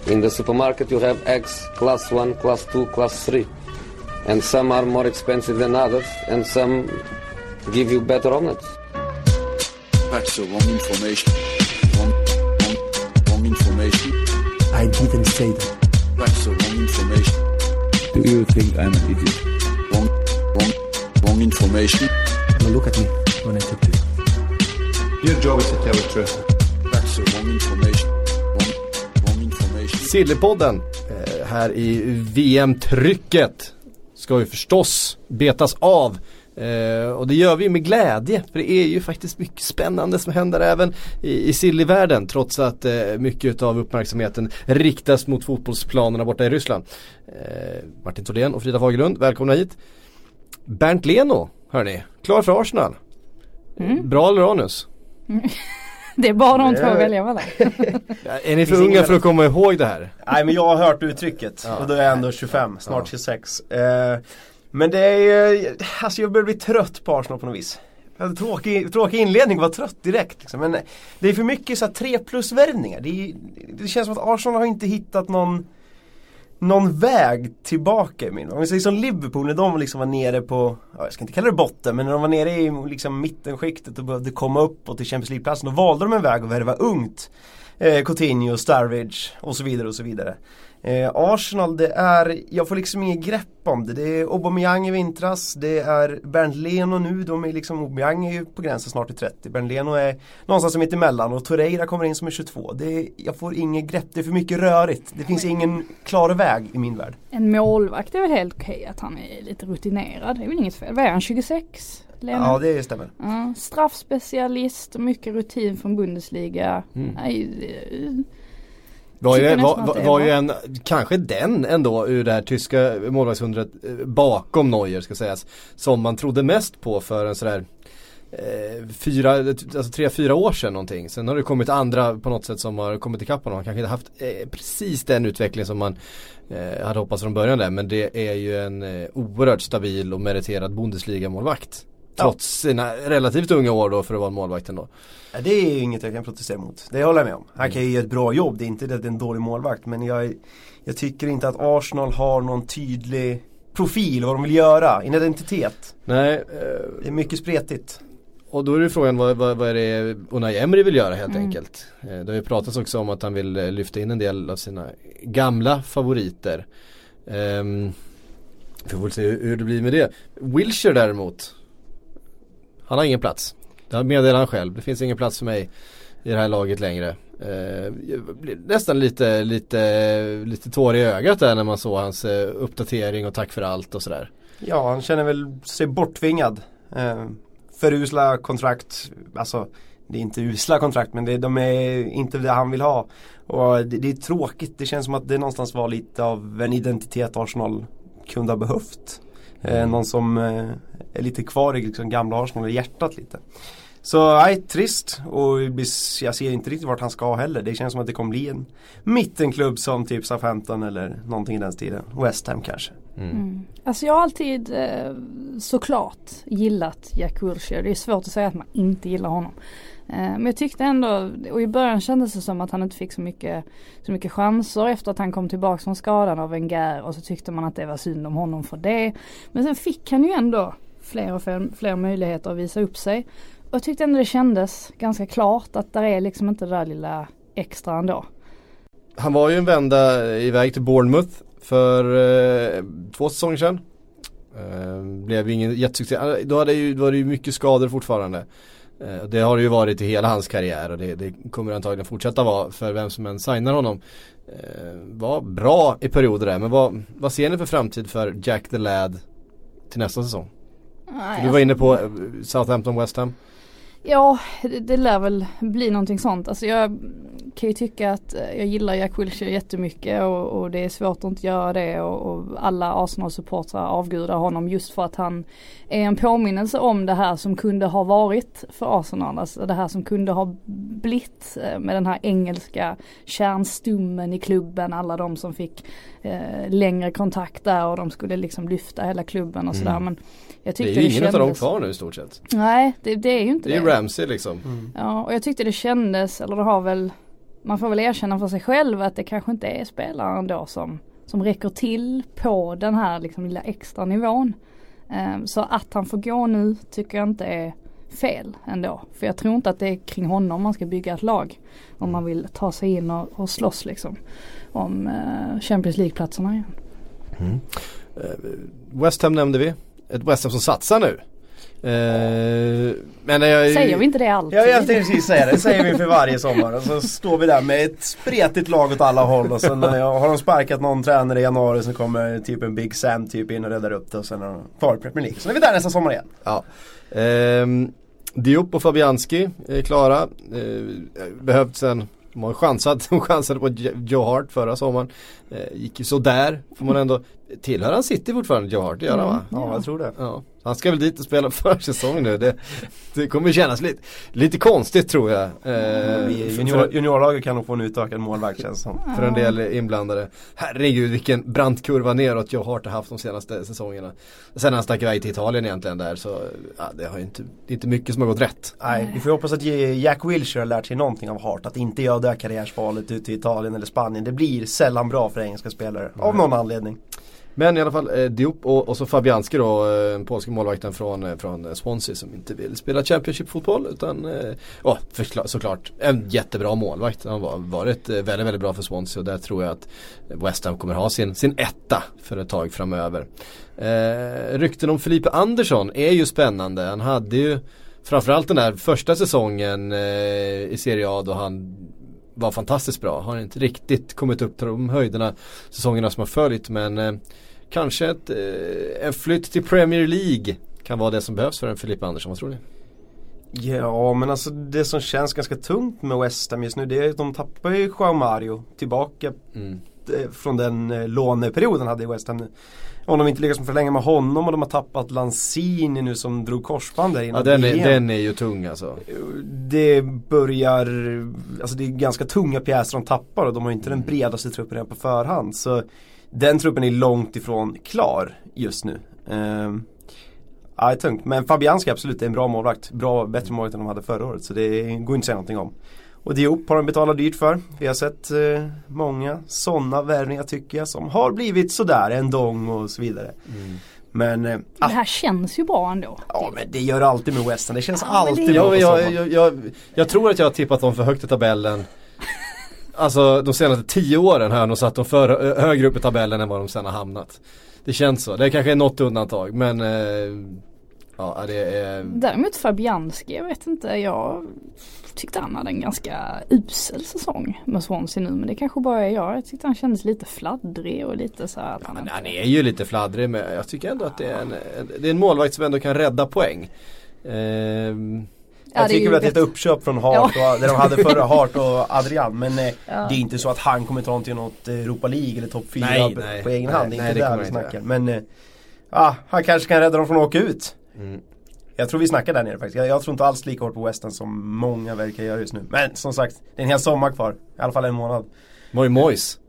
In the supermarket you have eggs class 1, class 2, class 3. And some are more expensive than others, and some give you better omelets. That's the wrong information. Wrong information. I didn't say that. That's the wrong information. Do you think I'm an idiot? Wrong information. Now look at me when I talk to you. Your job is to tell the truth. That's the wrong information. Wrong information. Sillypodden här i VM-trycket ska ju förstås betas av. Och det gör vi med glädje, för det är ju faktiskt mycket spännande som händer även i Silly-världen, trots att mycket av uppmärksamheten riktas mot fotbollsplanerna borta i Ryssland. Martin Thordén och Frida Fagerlund, välkomna hit. Bernt Leno, hörni, klar för Arsenal. Bra eller anus? Det är bara de två att välja väl. Är ni för unga för att komma ihåg det här? Nej, men jag har hört uttrycket och då är jag ändå 25, snart 26. Men det är alltså jag börjar bli trött på Arsenal på något vis. Tråkig inledning, var trött direkt liksom. Men det är för mycket så här 3+-värvningar. Det känns som att Arsenal har inte hittat någon väg tillbaka. Om vi säger som Liverpool, när de liksom var nere på, jag ska inte kalla det botten, men när de var nere i liksom mittenskiktet och behövde komma upp och till Champions League-platsen, då valde de en väg att värva ungt. Coutinho, Sturridge och så vidare och så vidare. Arsenal, jag får liksom ingen grepp om det. Det är Aubameyang i vintras, det är Bernt Leno nu, Aubameyang är ju på gränsen snart till 30. Bernt Leno är någonstans som mitt emellan och Torreira kommer in som är 22. Jag får ingen grepp, det är för mycket rörigt. Det finns ingen klar väg i min värld. En målvakt är väl helt okej att han är lite rutinerad, det är väl inget fel. Vad är han, 26? Lena? Ja, det stämmer. Straffspecialist, mycket rutin från Bundesliga. Var ju en, kanske den ändå ur det här tyska målvaktsundret bakom Neuer ska sägas, som man trodde mest på för en sådär 3-4 år sedan någonting. Sen har det kommit andra på något sätt som har kommit ikapp honom. Han kanske inte haft precis den utveckling som man hade hoppats från början där, men det är ju en oerhört stabil och meriterad Bundesliga-målvakt. Trots sina relativt unga år då för att vara målvakt ändå. Ja, det är ju inget jag kan protestera mot. Det håller jag med om. Han kan ju göra ett bra jobb. Det är inte det att det är en dålig målvakt. Men jag tycker inte att Arsenal har någon tydlig profil vad de vill göra. En identitet. Nej. Det är mycket spretigt. Och då är det frågan vad är det Unai Emery vill göra helt enkelt. Det har ju pratats också om att han vill lyfta in en del av sina gamla favoriter. Vi får se hur det blir med det. Wilshere däremot, han har ingen plats. Det meddelar han själv. Det finns ingen plats för mig i det här laget längre. Nästan lite tår i ögat där när man såg hans uppdatering och tack för allt och sådär. Ja, han känner väl sig borttvingad. För usla kontrakt. Alltså, det är inte usla kontrakt, men de är inte det han vill ha. Och det är tråkigt. Det känns som att det någonstans var lite av en identitet Arsenal kunde ha behövt. Någon som är lite kvar i liksom gamla Arsenal i hjärtat lite. Så trist, och jag ser inte riktigt vart han ska heller. Det känns som att det kommer bli en mittenklubb som typ Southampton eller någonting i den stilen. West Ham kanske. Alltså jag har alltid såklart gillat Jack Wilshere. Det är svårt att säga att man inte gillar honom. Men jag tyckte ändå, och i början kändes det som att han inte fick så mycket chanser efter att han kom tillbaka från skadan av Wenger, och så tyckte man att det var synd om honom för det. Men sen fick han ju ändå fler möjligheter att visa upp sig. Och jag tyckte ändå det kändes ganska klart att det är liksom inte det där lilla extra ändå. Han var ju en vända iväg till Bournemouth för 2 säsonger sedan. Blev ju ingen jättesuccé. Då var det ju mycket skador fortfarande. Det har det ju varit i hela hans karriär, och det kommer antagligen fortsätta vara för vem som än signar honom. Var bra i perioder där, men vad ser ni för framtid för Jack the Lad till nästa säsong? Du var inne på Southampton, West Ham. Ja, det lär väl bli någonting sånt. Alltså jag kan ju tycka att jag gillar Jack Wilshere jättemycket, och det är svårt att inte göra det, och alla Arsenal-supportrar avgudar honom just för att han är en påminnelse om det här som kunde ha varit för Arsenal. Alltså det här som kunde ha blivit med den här engelska kärnstummen i klubben, alla de som fick längre kontakt där, och de skulle liksom lyfta hela klubben och sådär. Men jag tyckte det är ju ingen av dem kvar nu i stort sett. Nej, det är ju inte det. Det är Ramsey liksom. Ja, och jag tyckte det kändes, eller det har väl man får väl erkänna för sig själv att det kanske inte är spelaren då som räcker till på den här liksom lilla extra nivån. Så att han får gå nu tycker jag inte är fel ändå. För jag tror inte att det är kring honom man ska bygga ett lag. Om man vill ta sig in och slåss liksom om Champions League-platserna igen. West Ham nämnde vi. Ett West Ham som satsar nu. Men säger vi inte det alltid? Jag tänkte precis säga det. Det säger vi för varje sommar. Och så står vi där med ett spretigt lag åt alla håll. Och sen har de sparkat någon tränare i januari, så kommer typ en Big Sam typ in och räddar upp det. Och sen har de kvar Premier League. Så är vi där nästa sommar igen. Ja. Diop och Fabianski är klara. Behövt sen. De chansade på Joe Hart förra sommaren. Gick ju så där. Får man ändå tillhör han City fortfarande, Joe Hart, gör han va? Ja, jag tror det. Ja. Han ska väl dit och spela för säsong nu. Det kommer kännas lite konstigt tror jag. Juniorlaget kan nog få en utökad målvakt känns som. För en del inblandade. Herregud vilken brant kurva neråt Joe Hart har haft de senaste säsongerna. Sen han stack iväg till Italien egentligen där, så det har ju inte mycket som har gått rätt. Nej, vi får hoppas att Jack Wilshere har lärt sig någonting av Hart. Att inte göra det karriärsvalet ute i Italien eller Spanien. Det blir sällan bra för engelska spelare av någon anledning. Men i alla fall Diop och så Fabianski då, polska målvakten från Swansea som inte vill spela Championship-fotboll utan såklart en jättebra målvakt. Han har varit väldigt, väldigt bra för Swansea och där tror jag att West Ham kommer ha sin etta för ett tag framöver. Rykten om Felipe Andersson är ju spännande. Han hade ju framförallt den där första säsongen i Serie A då han var fantastiskt bra. Har inte riktigt kommit upp till de höjderna säsongerna som har följt, men kanske en flytt till Premier League kan vara det som behövs för en Felipe Andersson, vad tror ni? Ja, men alltså det som känns ganska tungt med West Ham just nu, det är att de tappar ju João Mario tillbaka från den låneperioden hade i West Ham nu. Om de inte lyckas förlänga med honom och de har tappat Lanzini nu som drog korsband där innan. Ja, den är ju tung alltså. Det börjar, alltså det är ganska tunga pjäser de tappar och de har inte den bredaste truppen redan på förhand. Så den truppen är långt ifrån klar just nu. Ja, det är tungt. Men Fabianski absolut är en bra målvakt. Bättre målvakt än de hade förra året. Så det går inte att säga någonting om. Och Diop har de betalat dyrt för. Vi har sett många sådana värvningar tycker jag som har blivit sådär en dong och så vidare. Men det här känns ju bra ändå. Ja, men det gör alltid med West Ham. Det känns alltid bra. Jag tror att jag har tippat dem för högt i tabellen. Alltså de senaste 10 åren har jag nog satt dem för högre upp i tabellen än vad de sen har hamnat. Det känns så. Det kanske är något undantag, men ja, det är... Däremot Fabianski, jag vet inte, jag tyckte han hade en ganska usel säsong med Swansea nu, men det kanske bara är jag tyckte han kändes lite fladdrig och lite så här att han är ju lite fladdrig, men jag tycker ändå att det är en målvakt som ändå kan rädda poäng. Jag tycker väl att det är ett uppköp från Hart och där de hade förra Hart och Adrian, men det är inte så att han kommer ta till något Europa League eller topp 4 på egen hand. Det är inte där vi snackar. Men han kanske kan rädda dem från att åka ut. Jag tror vi snackar där nere faktiskt. Jag tror inte alls lika hårt på Western som många verkar göra just nu. Men som sagt, det är en hel sommar kvar. I alla fall en månad. Mois.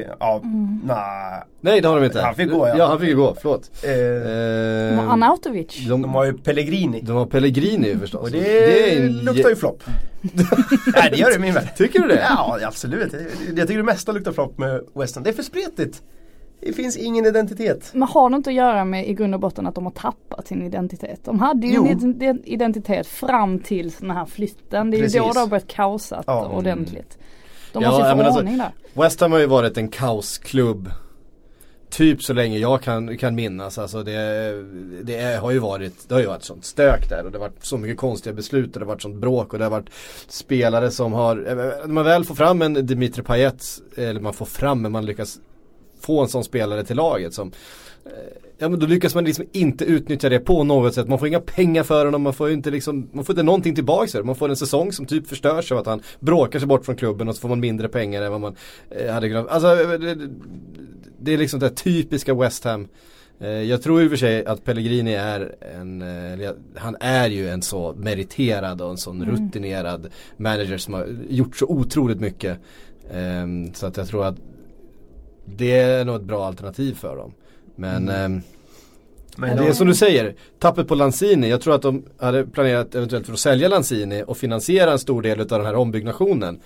Nej, det har de inte. Han fick gå, ja han fick gå, förlåt. Anautovic. De har ju Pellegrini. De har Pellegrini förstås. Och det luktar ju flopp. Nej, det gör det i min värld. Tycker du det? Ja, absolut. Jag tycker det mesta luktar flopp med Western. Det är för spretigt. Det finns ingen identitet. Men har det inte att göra med i grund och botten att de har tappat sin identitet? De hade ju en identitet fram till den här flytten. Det är ju då det har börjat kaosat ordentligt. De måste ju få ordning där. West Ham har ju varit en kaosklubb typ så länge jag kan minnas. Alltså det har ju varit sånt stök där och det har varit så mycket konstiga beslut och det har varit sånt bråk och det har varit spelare som har, när man väl får fram en Dimitri Payet, eller man får fram, men man lyckas få en sån spelare till laget som men då lyckas man liksom inte utnyttja det på något sätt. Man får inga pengar för honom, man får inte någonting tillbaka. Man får en säsong som typ förstörs av att han bråkar sig bort från klubben och så får man mindre pengar än vad man hade kunnat. Alltså det är liksom det typiska West Ham. Jag tror i och för sig att Pellegrini är han är ju en så meriterad och en sån rutinerad manager som har gjort så otroligt mycket. Så att jag tror att det är nog ett bra alternativ för dem. Men det är som du säger, tappet på Lanzini. Jag tror att de hade planerat eventuellt för att sälja Lanzini och finansiera en stor del av den här ombyggnationen.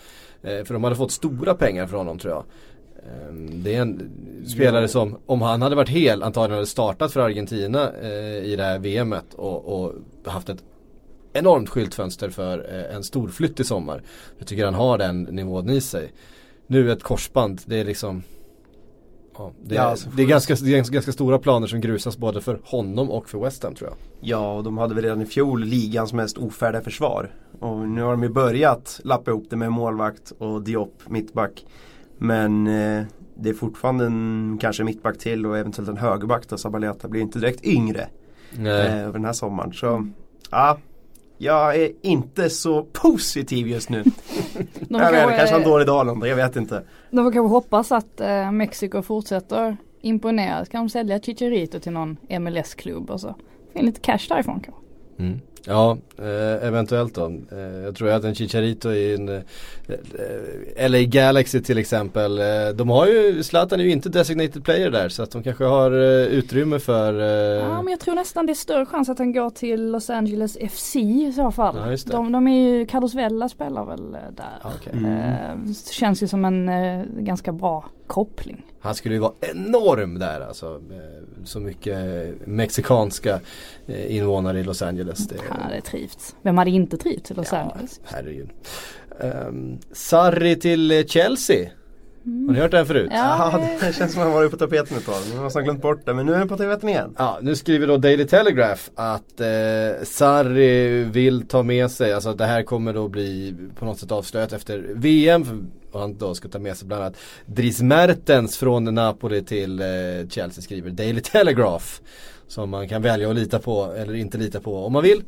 För de hade fått stora pengar från honom tror jag. Det är en spelare som, om han hade varit hel, antagligen hade startat för Argentina i det här VMet och haft ett enormt skyltfönster för en stor flytt i sommar. Jag tycker han har den nivån i sig. Nu ett korsband, det är liksom det är ganska stora planer som grusas både för honom och för West Ham tror jag. Ja, och de hade väl redan i fjol ligans mest ofärdiga försvar. Och nu har de ju börjat lappa ihop det med målvakt och Diop mittback. Men det är fortfarande kanske mittback till och eventuellt en högerback där Zabaleta blir inte direkt yngre över den här sommaren. Så jag är inte så positiv just nu. Kanske en dålig dag, jag vet inte. De får kanske hoppas att Mexiko fortsätter imponera. Kan de sälja Chicharito till någon MLS-klubb och så få in lite cash därifrån kanske. Ja, eventuellt då. Jag tror att en Chicharito i en LA Galaxy till exempel, de har ju, Zlatan är ju inte designated player där, så att de kanske har utrymme för Ja, men jag tror nästan det är större chans att han går till Los Angeles FC i så fall. Ja, just det. De är ju, Carlos Vela spelar väl där. Okay. Känns ju som en ganska bra koppling. Han skulle ju vara enorm där alltså, så mycket mexikanska invånare i Los Angeles. Han hade trivts. Vem hade inte trivts i Los Angeles? Herregud. Sarri till Chelsea. Har ni hört den förut? Ja, det känns som att han var på tapeten ett tag. Nu har nästan glömt bort det, men nu är den på tapeten igen. Ja, nu skriver då Daily Telegraph att Sarri vill ta med sig, alltså det här kommer då bli på något sätt avslöjat efter VM, och han då ska ta med sig bland annat Dries Mertens från Napoli till Chelsea, skriver Daily Telegraph, som man kan välja att lita på eller inte lita på om man vill.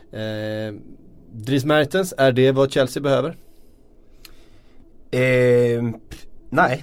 Dries Mertens, är det vad Chelsea behöver? Nej.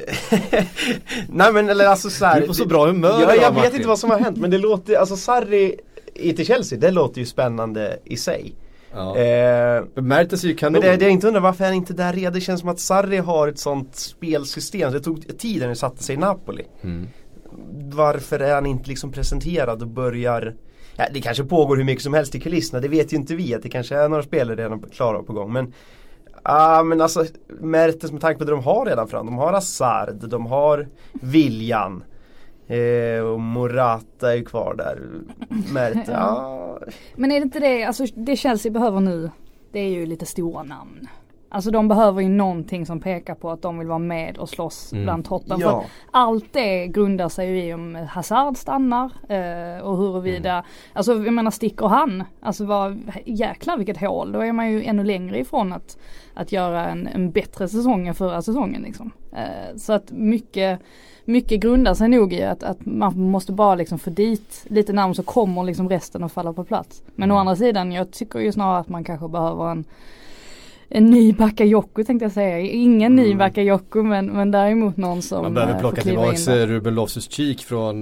Nej, men eller alltså så här, du är på så bra humör. Jag vet inte vad som har hänt, men det låter, alltså Sarri till Chelsea, det låter ju spännande i sig. Ja. Mertens är ju kanon. Men det jag inte undrar varför han inte där redan. Det känns som att Sarri har ett sånt spelsystem. Det tog tid när det satte sig i Napoli. Varför är han inte liksom presenterad och börjar... Ja, det kanske pågår hur mycket som helst i kulisserna. Det vet ju inte vi, att det kanske är några spelare redan klara på gång. Men alltså Mertens, med tanke på det de har redan fram. De har Hazard, de har Willian och Morata är ju kvar där. Mertens, Men är det inte det, alltså det Chelsea behöver nu, det är ju lite stora namn. Alltså de behöver ju någonting som pekar på att de vill vara med och slåss bland toppen. Ja. För allt det grundar sig ju i om Hazard stannar och huruvida, alltså jag menar, sticker han, alltså jäklar vilket hål, då är man ju ännu längre ifrån att göra en bättre säsong än förra säsongen liksom. Så att mycket grundar sig nog i att man måste bara liksom få dit lite namn, så kommer liksom resten att falla på plats. Men å andra sidan, jag tycker ju snarare att man kanske behöver en ny Bakayoko, tänkte jag säga. Ingen ny Bakayoko, men däremot någon som man behöver plocka tillbaka Ruben Loftus-Cheek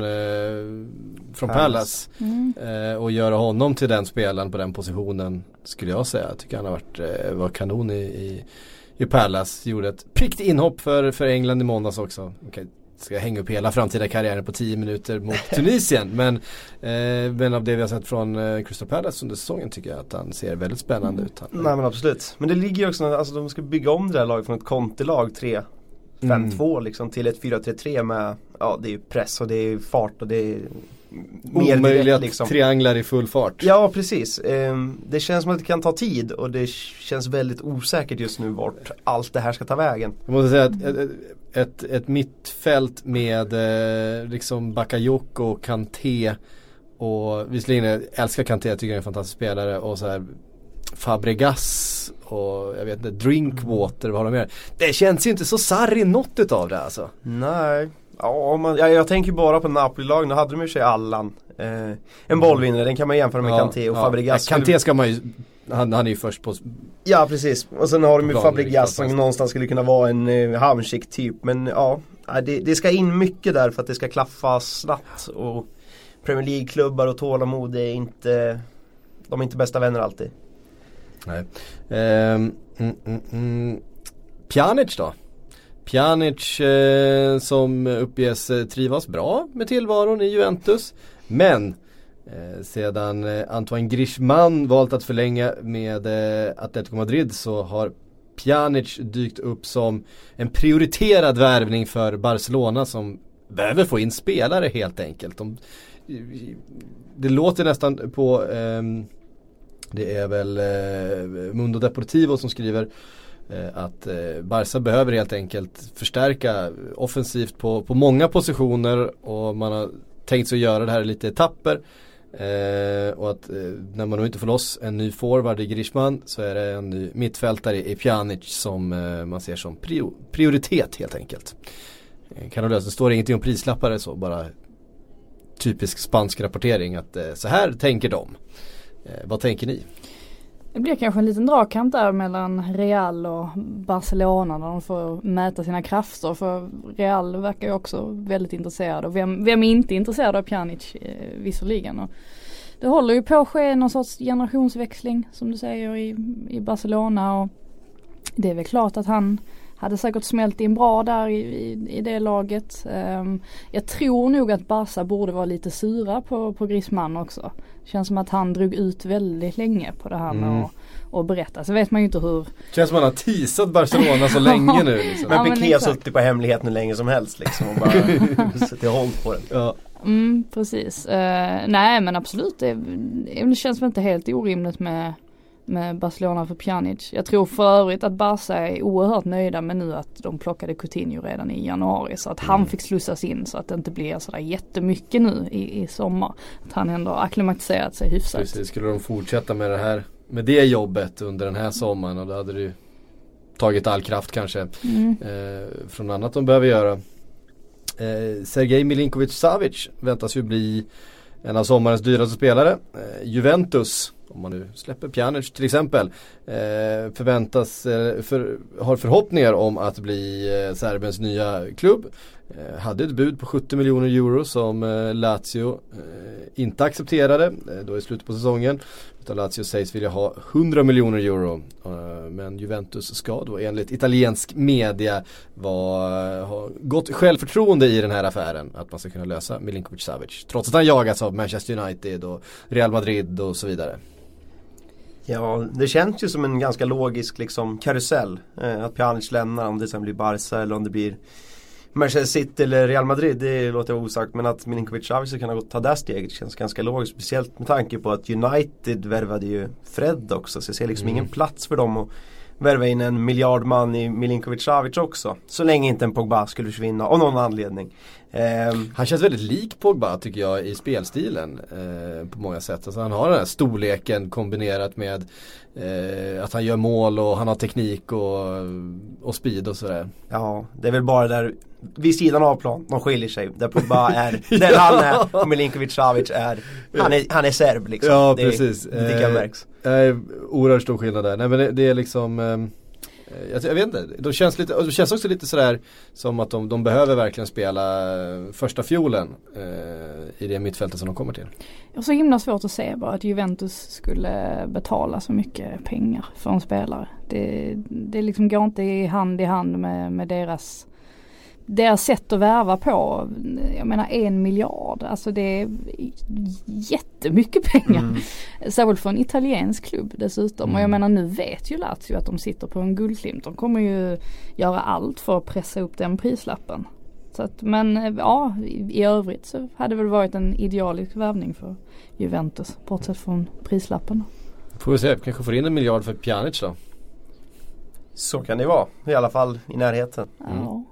från Palace och göra honom till den spelaren på den positionen, skulle jag säga. Jag tycker han har var kanon i Palace. Gjorde ett prickigt inhopp för England i måndags också. Okay. Ska hänga upp hela framtida karriären på 10 minuter mot Tunisien, men av det vi har sett från Crystal Palace under säsongen tycker jag att han ser väldigt spännande ut. Nej, men absolut. Men det ligger ju också, alltså de ska bygga om det här laget från ett Conte-lag 3-5-2 liksom till ett 4-3-3 med, det är ju press och det är fart och det är mer omöjliga liksom. Trianglar i full fart. Ja, precis. Det känns som att det kan ta tid och det känns väldigt osäkert just nu vart allt det här ska ta vägen. Jag måste säga att ett mittfält med liksom Bakayoko och Kanté, och visserligen jag älskar Kanté, jag tycker han är en fantastisk spelare, och så här Fabregas och jag vet inte, Drinkwater, vad har de mer? Det känns ju inte så Sarri något utav det alltså. Nej. Jag tänker bara på Napoli-lag. Nu hade de ju sig Allan. En bollvinnare, den kan man jämföra med Kanté och Fabregas. Kanté ska man ju, han är ju först på. Ja, precis. Och sen har de ju Fabregas som någonstans skulle kunna vara en Hamsik typ. Men det ska in mycket där för att det ska klaffa snabbt. Och Premier League-klubbar och tålamod är inte, de är inte bästa vänner alltid. Nej. Pjanic då? Pjanic som uppges trivas bra med tillvaron i Juventus, men sedan Antoine Griezmann valt att förlänga med Atletico Madrid så har Pjanic dykt upp som en prioriterad värvning för Barcelona som behöver få in spelare helt enkelt. Det låter nästan på det är väl Mundo Deportivo som skriver att Barca behöver helt enkelt förstärka offensivt på många positioner, och man har tänkt sig att göra det här i lite etapper, och att när man nu inte får loss en ny forward i Griezmann så är det en ny mittfältare i Pjanic som man ser som prioritet helt enkelt. Kan du lösa, det står ingenting om prislappar, så bara typisk spansk rapportering att så här tänker de. Vad tänker ni? Det blir kanske en liten dragkamp där mellan Real och Barcelona när de får mäta sina krafter, för Real verkar ju också väldigt intresserad, och vem är inte intresserad av Pjanic visserligen. Och det håller ju på att ske någon sorts generationsväxling som du säger i Barcelona, och det är väl klart att han hade säkert smält in bra där i det laget. Jag tror nog att Barca borde vara lite sura på Griezmann också. Känns som att han drog ut väldigt länge på det här med att berätta. Så vet man ju inte hur. Känns som att han har teasat Barcelona så länge nu. Liksom. Men Piqué har suttit på hemligheten hur länge som helst liksom, och bara suttit håll på den. Ja. Precis. Nej, men absolut. Det känns väl inte helt orimligt med Barcelona för Pjanic. Jag tror för övrigt att Barca är oerhört nöjda med nu att de plockade Coutinho redan i januari, så att han fick slussas in, så att det inte blir sådär jättemycket nu i sommar. Att han ändå akklimatiserat sig hyfsat. Precis, skulle de fortsätta med det jobbet under den här sommaren, och då hade du tagit all kraft kanske från annat de behöver göra. Sergej Milinkovic-Savic väntas ju bli en av sommarens dyraste spelare. Juventus, om man nu släpper Pjanic till exempel, har förhoppningar om att bli Serbiens nya klubb. Hade ett bud på 70 miljoner euro som Lazio inte accepterade då i slutet på säsongen. Utan Lazio sägs vilja ha 100 miljoner euro. Men Juventus ska då enligt italiensk media ha gott självförtroende i den här affären, att man ska kunna lösa Milinkovic-Savic. Trots att han jagas av Manchester United och Real Madrid och så vidare. Ja, det känns ju som en ganska logisk liksom karusell. Att Pjanic lämnar, om det sen blir Barca eller om det blir Manchester City eller Real Madrid, det låter osagt. Men att Milinkovic-Savic ska kunna ta det steget känns ganska logiskt. Speciellt med tanke på att United värvade ju Fred också. Så jag ser liksom ingen plats för dem att värva in en miljardman i Milinkovic-Savic också. Så länge inte en Pogba skulle försvinna av någon anledning. Han känns väldigt lik Pogba tycker jag i spelstilen på många sätt. Alltså han har den här storleken kombinerat med att han gör mål och han har teknik och speed och sådär. Ja, det är väl bara där vid sidan av plan de skiljer sig. Där Pogba är där han är och Milinkovic-Savic är han är serb liksom. Ja, precis. Det kan märks. Oerhört stor skillnad där. Nej, men det är liksom jag vet inte, det känns också lite sådär som att de behöver verkligen spela första fiolen i det mittfältet som de kommer till. Det är så himla svårt att se bara att Juventus skulle betala så mycket pengar för en spelare. Det liksom går inte i hand med deras sätt att värva på. Jag menar 1 miljard, alltså det är jättemycket pengar. Särskilt för en italiensk klubb dessutom. Och jag menar, nu vet ju Lazio att de sitter på en guldklimp. De kommer ju göra allt för att pressa upp den prislappen. Så att, men ja, i övrigt så hade det väl varit en idealisk värvning för Juventus, bortsett från prislappen. Får vi se, kanske får in 1 miljard för Pjanic då. Så kan det vara, i alla fall i närheten. Ja.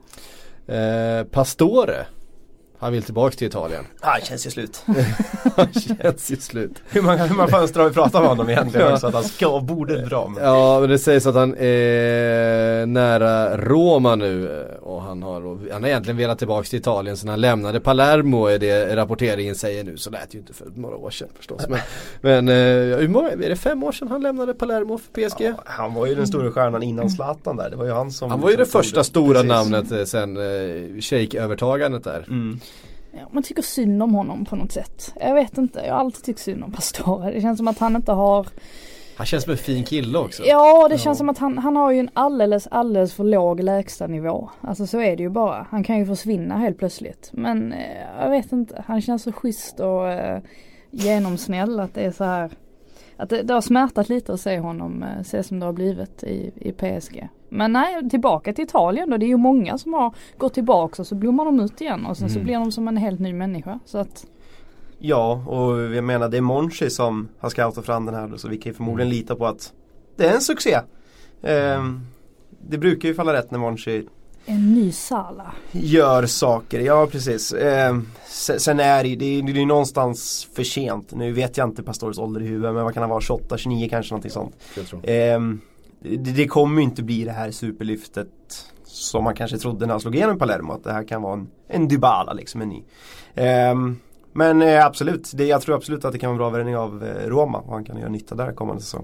Pastore, han vill tillbaka till Italien. Det känns ju slut. Känns ju slut. Hur många fönster har vi pratat om honom egentligen? Så att han borde dra. Men... Ja, men det sägs att han är nära Roma nu. Och han har egentligen velat tillbaka till Italien sen han lämnade Palermo, är det rapporteringen säger nu. Så lät ju inte för några år sedan förstås. Men hur många, är det 5 år sedan han lämnade Palermo för PSG? Ja, han var ju den stora stjärnan innan Zlatan där. Det var ju han var ju det första stora namnet sen Sheikh-övertagandet där. Ja, man tycker synd om honom på något sätt. Jag vet inte, jag har alltid tyckt synd om Pastore. Det känns som att han inte har... Han känns som en fin kille också. Ja, det känns som att han har ju en alldeles för låg lägsta nivå. Alltså så är det ju bara. Han kan ju försvinna helt plötsligt. Men jag vet inte, han känns så schysst och genomsnäll att det är så här... att det har smärtat lite att se honom se som det har blivit i PSG. Men nej, tillbaka till Italien då. Det är ju många som har gått tillbaka och så blommar de ut igen och sen så blir de som en helt ny människa. Så att... Ja, och jag menar det är Monchi som har scoutat fram den här, så vi kan ju förmodligen lita på att det är en succé. Det brukar ju falla rätt när Monchi en ny Sala gör saker, ja precis. Sen är det är någonstans för sent. Nu vet jag inte Pastores ålder i huvudet, men vad kan han vara, 28, 29 kanske, någonting sånt. Jag tror. Det kommer ju inte bli det här superlyftet som man kanske trodde när han slog igenom Palermo, att det här kan vara en Dybala liksom, en ny. Men absolut, jag tror absolut att det kan vara en bra värvning av Roma, och han kan göra nytta där kommande säsong.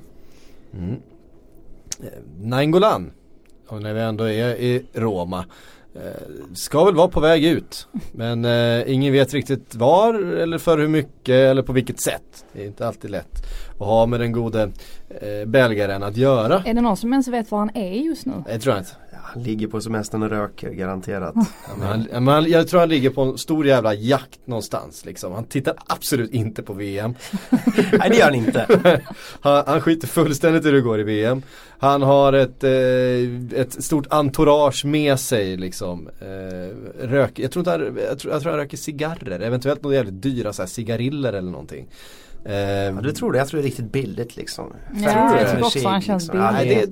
Nainggolan, och när vi ändå är i Roma, ska väl vara på väg ut, men ingen vet riktigt var eller för hur mycket eller på vilket sätt. Det är inte alltid lätt att ha med den gode belgaren att göra. Är det någon som ens vet var han är just nu? Jag tror inte. Han ligger på semestern och röker, garanterat. Jag tror han ligger på en stor jävla jakt någonstans liksom. Han tittar absolut inte på VM. Nej, det gör han inte. Han skiter fullständigt hur det går i VM. Han har ett stort entourage med sig liksom. Jag tror han röker cigarrer, eventuellt några jävligt dyra så här cigariller eller någonting. Ja, du tror det? Jag tror det är riktigt billigt liksom. Ja, jag tror också han känns billigt.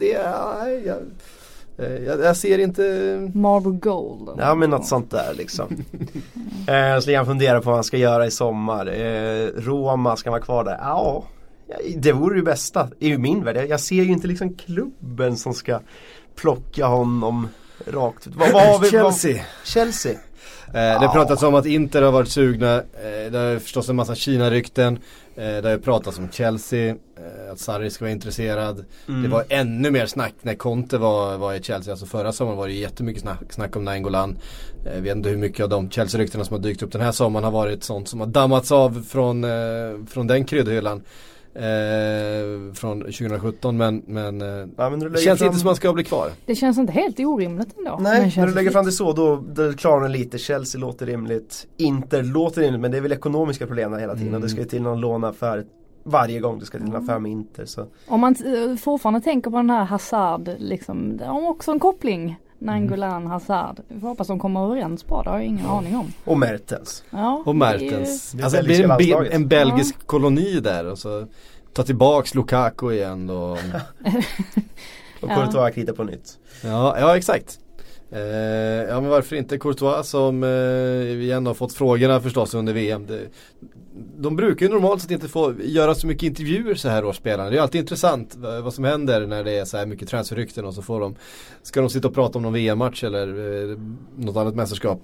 Jag ser inte Marble Gold. Ja, men något sånt där liksom. Så jag funderar på vad han ska göra i sommar. Roma, ska vara kvar där? Ja, det vore det bästa. Det är ju min värld. Jag ser ju inte liksom klubben som ska plocka honom rakt ut. Vad har vi? Chelsea. Det pratats om att Inter har varit sugna. Det är förstås en massa Kina-rykten. Det har pratats om Chelsea, att Sarri ska vara intresserad. Det var ännu mer snack när Conte var i Chelsea. Alltså förra sommaren var det jättemycket snack om Nainggolan. Jag vet inte hur mycket av de Chelsea-ryktena som har dykt upp den här sommaren har varit sånt som har dammats av från den kryddhyllan från 2017, men det känns inte som man ska bli kvar. Det känns inte helt orimligt ändå. Nej, när du lägger fram det så, då klarar den lite. Chelsea låter rimligt, Inter låter rimligt, men det är väl ekonomiska problem där hela tiden. Det ska ju till någon lånaffär varje gång, det ska till en affär med Inter. Så. Om man fortfarande tänker på den här Hazard, liksom, det har också en koppling. Nainggolan, Hazard. Vi får hoppas de kommer överens på det, har jag ingen aning om. Och Mertens. Ja, och Mertens. Alltså det blir en belgisk koloni där, och så ta tillbaks Lukaku igen och Courtois kritar på nytt. Ja, exakt. Ja, men varför inte Courtois, som vi ändå har fått frågorna förstås under VM. De brukar ju normalt sett inte få göra så mycket intervjuer så här års spelarna. Det är alltid intressant vad som händer när det är så här mycket transferrykten, och så ska de sitta och prata om någon VM-match eller något annat mästerskap.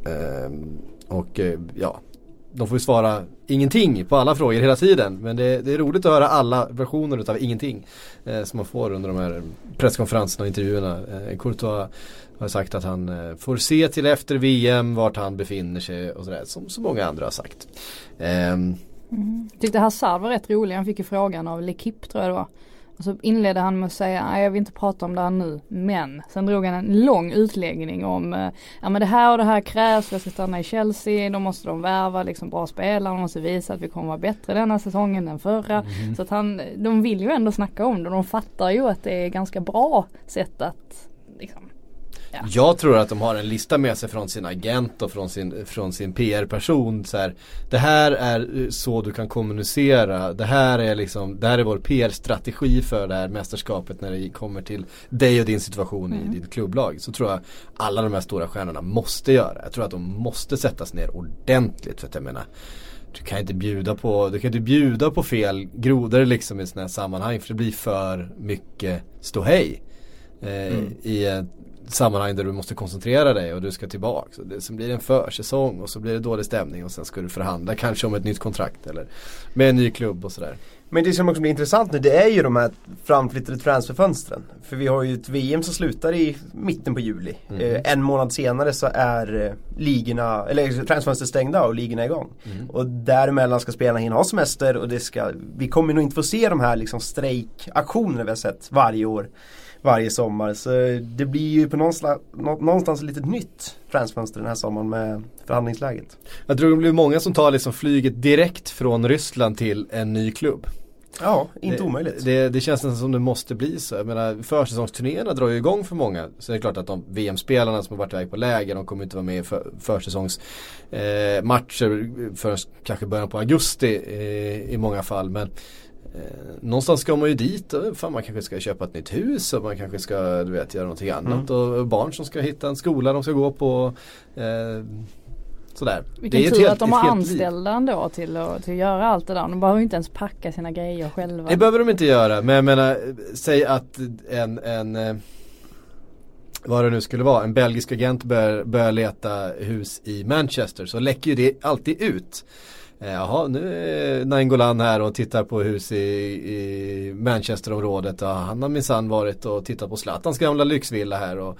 Ja, de får ju svara ingenting på alla frågor hela tiden, men det är roligt att höra alla versioner utav ingenting som man får under de här presskonferenserna och intervjuerna. Courtois har sagt att han får se till efter VM vart han befinner sig och sådär, som så många andra har sagt. Tyckte Hazard var rätt rolig. Han fick ju frågan av L'Equipe, tror jag det var. Och så inledde han med att säga, nej, jag vill inte prata om det här nu, men sen drog han en lång utläggning om ja, men det här och det här krävs, jag ska stanna i Chelsea, då måste de värva liksom bra spelare, de måste visa att vi kommer vara bättre denna säsongen än förra. Så att de vill ju ändå snacka om det, de fattar ju att det är ganska bra sätt att liksom. Ja. Jag tror att de har en lista med sig från sin agent och från sin PR-person. Så här, det här är så du kan kommunicera. Det här är vår PR-strategi för det här mästerskapet när det kommer till dig och din situation i ditt klubblag. Så tror jag alla de här stora stjärnorna måste göra. Jag tror att de måste sättas ner ordentligt, för att jag menar, du kan inte bjuda på fel grodor liksom i såna här sammanhang, för det blir för mycket ståhej i sammanhang där du måste koncentrera dig och du ska tillbaka. Så sen blir det en försäsong och så blir det dålig stämning och sen ska du förhandla kanske om ett nytt kontrakt eller med en ny klubb och sådär. Men det som också blir intressant nu, det är ju de här framflyttade transferfönstren. För vi har ju ett VM som slutar i mitten på juli. En månad senare så är ligorna, eller transfönstret stängda och ligorna är igång. Och däremellan ska spelarna hinna ha semester, och vi kommer nog inte få se de här liksom strejkaktionerna vi har sett varje år, varje sommar. Så det blir ju på någonstans lite nytt transfönster den här sommaren med förhandlingsläget. Jag tror det blir många som tar liksom flyget direkt från Ryssland till en ny klubb. Ja, inte omöjligt. Det känns nästan som det måste bli så. Jag menar, försäsongsturnéerna drar ju igång för många. Så det är klart att de VM-spelarna som har varit iväg på läger, de kommer inte vara med i försäsongsmatcher förrän kanske början på augusti i många fall. Men någonstans ska man ju dit och man kanske ska köpa ett nytt hus och man kanske ska göra någonting annat. Och barn som ska hitta en skola de ska gå på. Sådär. Vilken det är tur att de har anställda ändå till att göra allt det där. De behöver inte ens packa sina grejer själva. Det behöver de inte göra. Men jag menar, säg att en vad det nu skulle vara, en belgisk agent börjar leta hus i Manchester, så läcker ju det alltid ut. Jaha, nu är Nainggolan här och tittar på hus i Manchesterområdet. Ja, han har minsann varit och tittat på Zlatans gamla lyxvilla här och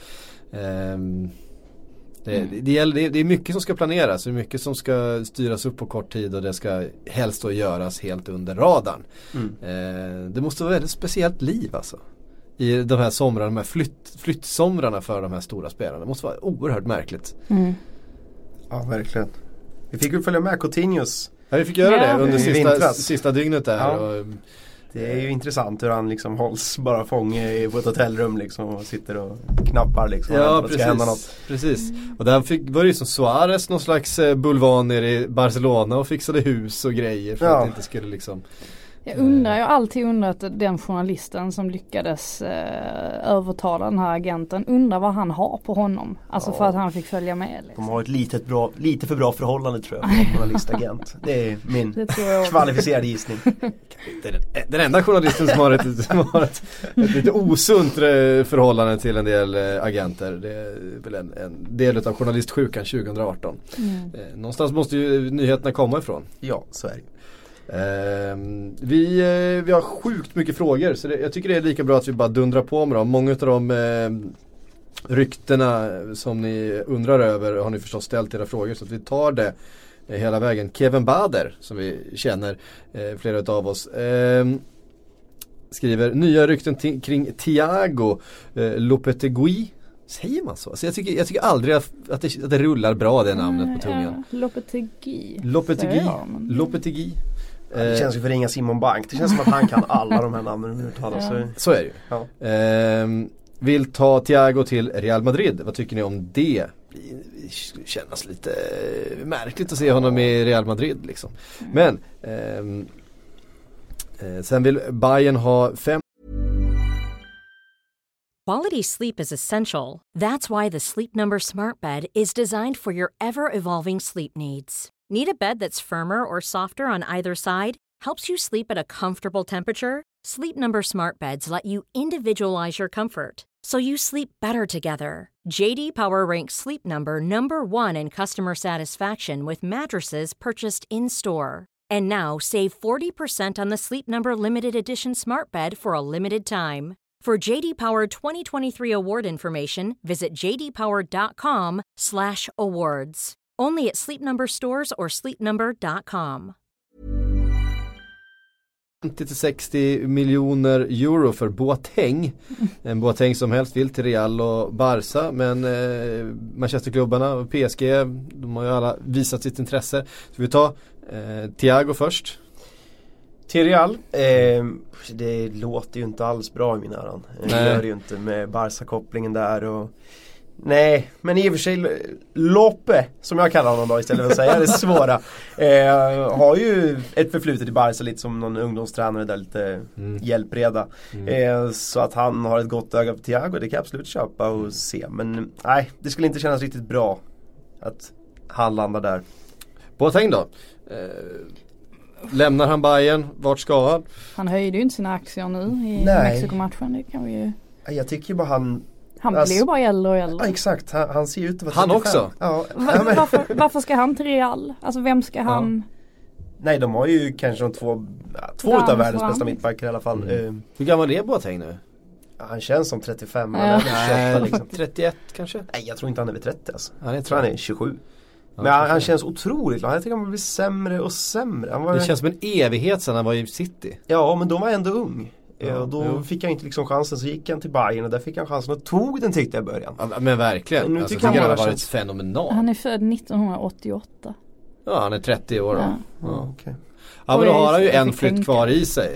det är mycket som ska planeras, det är mycket som ska styras upp på kort tid och det ska helst då göras helt under radarn. Det måste vara ett väldigt speciellt liv alltså. I de här somrarna, de här flyttsomrarna för de här stora spelarna. Det måste vara oerhört märkligt. Ja, verkligen. Vi fick ju följa med Coutinhos. Ja, vi fick göra det under sista dygnet där. Ja. Och det är ju intressant hur han liksom hålls bara fånge på ett hotellrum liksom och sitter och knappar liksom. Ja, precis. Och där var det ju som Suarez, någon slags bulvan nere i Barcelona och fixade hus och grejer för att det inte skulle liksom... Jag har alltid undrat den journalisten som lyckades övertala den här agenten, undrar vad han har på honom. Alltså för att han fick följa med. Liksom. De har ett lite för bra förhållande tror jag, journalistagent. Det är min kvalificerade gissning. Den enda journalisten som har ett lite osunt förhållande till en del agenter. Det är väl en del av journalistsjukan 2018. Någonstans måste ju nyheterna komma ifrån. Ja, så är det. Vi har sjukt mycket frågor, så jag tycker det är lika bra att vi bara dundrar på med dem. Många av de ryktena som ni undrar över har ni förstås ställt era frågor, så att vi tar det hela vägen. Kevin Bader, som vi känner flera av oss, skriver nya rykten kring Thiago Lopetegui. Säger man så? Alltså jag tycker aldrig att det rullar bra, det namnet på tungan. Lopetegui. Det känns ju för ringa Simon Bank. Det känns som att han kan alla de här namnen uttalas. Så är det ju. Ja. Vill ta Thiago till Real Madrid. Vad tycker ni om det? Det känns lite märkligt att se honom i Real Madrid liksom. Men sen vill Bayern ha 5. Quality sleep is essential. That's why the Sleep Number Smart Bed is designed for your ever-evolving sleep needs. Need a bed that's firmer or softer on either side? Helps you sleep at a comfortable temperature? Sleep Number Smart Beds let you individualize your comfort, so you sleep better together. JD Power ranks Sleep Number #1 in customer satisfaction with mattresses purchased in-store. And now, save 40% on the Sleep Number Limited Edition Smart Bed for a limited time. For JD Power 2023 award information, visit jdpower.com/awards. Only at Sleep Number stores or sleepnumber.com. 50-60 miljoner euro för Boateng. En Boateng som helst vill till Real och Barca, men Manchesterklubbarna och PSG, de har ju alla visat sitt intresse. Så vi tar Thiago först. Till Real, det låter ju inte alls bra i min öron. Det gör det ju inte med Barca-kopplingen där och... Nej, men i och för sig Lope, som jag kallar honom då istället för att säga det svåra, har ju ett förflutet i Barca lite som någon ungdomstränare där, lite hjälpreda. Så att han har ett gott öga på Thiago, det kan jag absolut köpa och se. Men nej, det skulle inte kännas riktigt bra att han landar där. Boateng då? Lämnar han Bayern? Vart ska han? Han höjde ju inte sina aktier nu i Mexiko-matchen, det kan vi ju... Jag tycker ju bara han blir ju bara äldre och äldre. Ja, exakt, han ser ut att vara 35. Han också? Ja. Varför ska han till Real? Alltså vem ska han... Nej, de har ju kanske de två utav världens bästa mittbackar i alla fall. Hur gammal är Boateng nu? Han känns som 35. Nej, 28, liksom. 31 kanske? Nej, jag tror inte han är vid 30 alltså. Jag tror han är 27. Men han känns otroligt lång. Jag tycker han blir sämre och sämre. Det känns som en evighet sedan han var i City. Ja, men då var han ändå ung. Och då fick han inte liksom chansen, så gick han till Bayern och där fick han chansen och tog den, tyckte jag i början. Ja, men verkligen. Nu tycker han har varit fenomenal. Han är född 1988. Ja, han är 30 år då. Ja, okej. Ja, men då har han ju en flytt kvar i sig.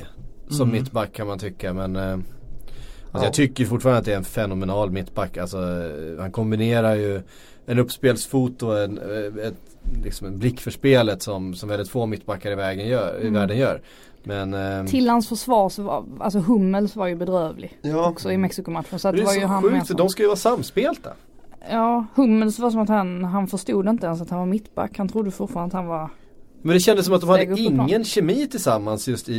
som mittback kan man tycka, men alltså jag tycker fortfarande att det är en fenomenal mittback. Alltså, han kombinerar ju en uppspelsfot och en blick för spelet som väldigt få mittbackar i världen gör. Men, till hans försvar så var, alltså Hummels var ju bedrövlig också i Mexiko-matchen. Så att det var är ju så han sjukt, för de ska ju vara samspelta. Ja, Hummels var som att han förstod inte ens att han var mittback. Han trodde fortfarande att han var... Men det kändes som att de hade ingen kemi tillsammans just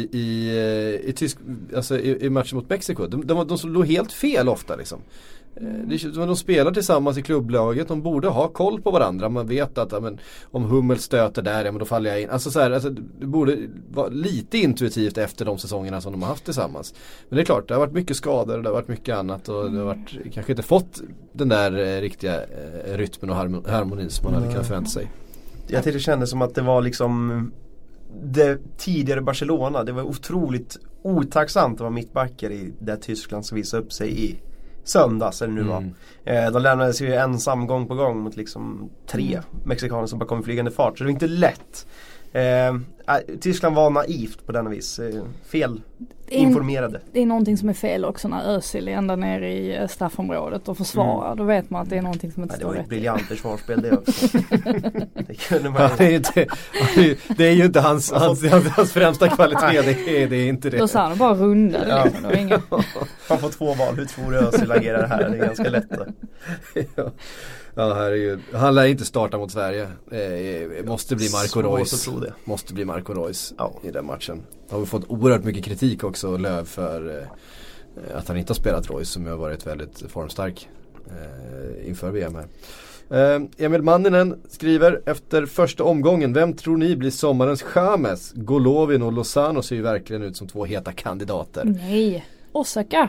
i matchen mot Mexiko. De låg helt fel ofta liksom. De spelar tillsammans i klubblaget. De borde ha koll på varandra. Man vet att om Hummel stöter där, men då faller jag in. Det borde vara lite intuitivt efter de säsongerna som de har haft tillsammans. Men det är klart, det har varit mycket skador och det har varit mycket annat. Och det har varit, kanske inte fått den där riktiga rytmen och harmonin som man hade kunnat förvänta sig. Jag tyckte det kändes som att det var liksom det tidigare Barcelona. Det var otroligt otacksamt att vara mittbackar i det Tyskland som visade upp sig i söndags eller nu var. De lämnade sig ju ensam gång på gång mot liksom 3 mexikaner som bara kom i flygande fart. Så det var inte lätt. Tyskland var naivt på denna vis. Fel informerade. Det är någonting som är fel också när Özil är ända ner i straffområdet och försvarar. Då vet man att det är någonting som inte står rätt. Det var ett briljant försvarsspel det också. Det kunde man det är ju inte hans främsta kvalitet. Det är inte det. Då sa han bara rundade. Liksom. Han får 2 val. Hur tror Özil agerar här? Det är ganska lätt. Ja, herregud. Han lär inte starta mot Sverige. Måste bli Marco Reus. Måste bli Marco Reus i den matchen. Har vi fått oerhört mycket kritik också, Löv, för att han inte har spelat Reus, som har varit väldigt formstark inför VM här. Emil Manninen skriver: efter första omgången, vem tror ni blir sommarens James? Golovin och Lozano ser ju verkligen ut som 2 heta kandidater. Nej, Osaka.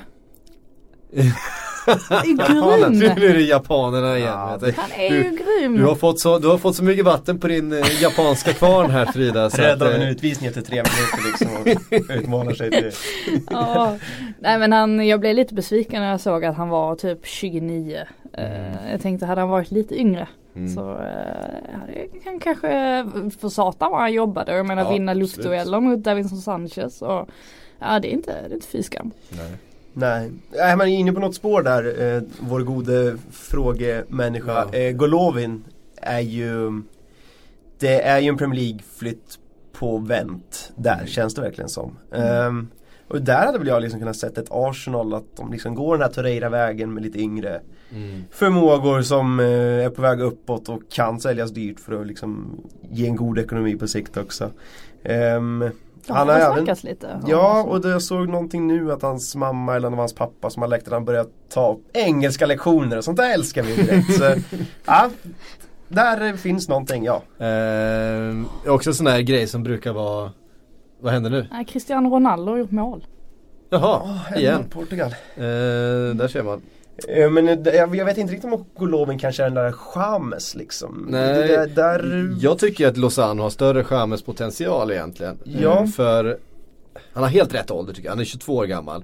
Grym. Nu är det japanerna igen. Han är ju grym. Du har fått så mycket vatten på din japanska kvarn här, Frida. Räddar en utvisning efter 3 minuter liksom och utmanar sig till. Nej, men jag blev lite besviken när jag såg att han var typ 29. Jag tänkte, hade han varit lite yngre så kan kanske få satan vad han jobbade. Jag menar, vinna luftdueller mot Davinson Sanchez. Och, det är inte fyskam. Nej, man är inne på något spår där, vår gode frågemänniska. Golovin är ju, det är ju en Premier League-flytt på vänt. Där känns det verkligen som. Och där hade väl jag liksom kunnat sett ett Arsenal, att de liksom går den här Torreira-vägen med lite yngre förmågor som är på väg uppåt och kan säljas dyrt för att liksom ge en god ekonomi på sikt också. Han har snackat lite. Ja, och jag såg någonting nu att hans mamma eller hans pappa som har läkt, han börjat ta engelska lektioner och sånt där älskar vi direkt. Så, där finns någonting, också sån här grej som brukar vara, vad händer nu? Cristiano Ronaldo har gjort mål. Jaha, igen. Portugal. Där ser man. Men jag vet inte riktigt om Golovin kanske är den där James liksom. Nej, jag tycker att Lozano har större James potential egentligen. Ja. För han har helt rätt ålder tycker jag. Han är 22 år gammal.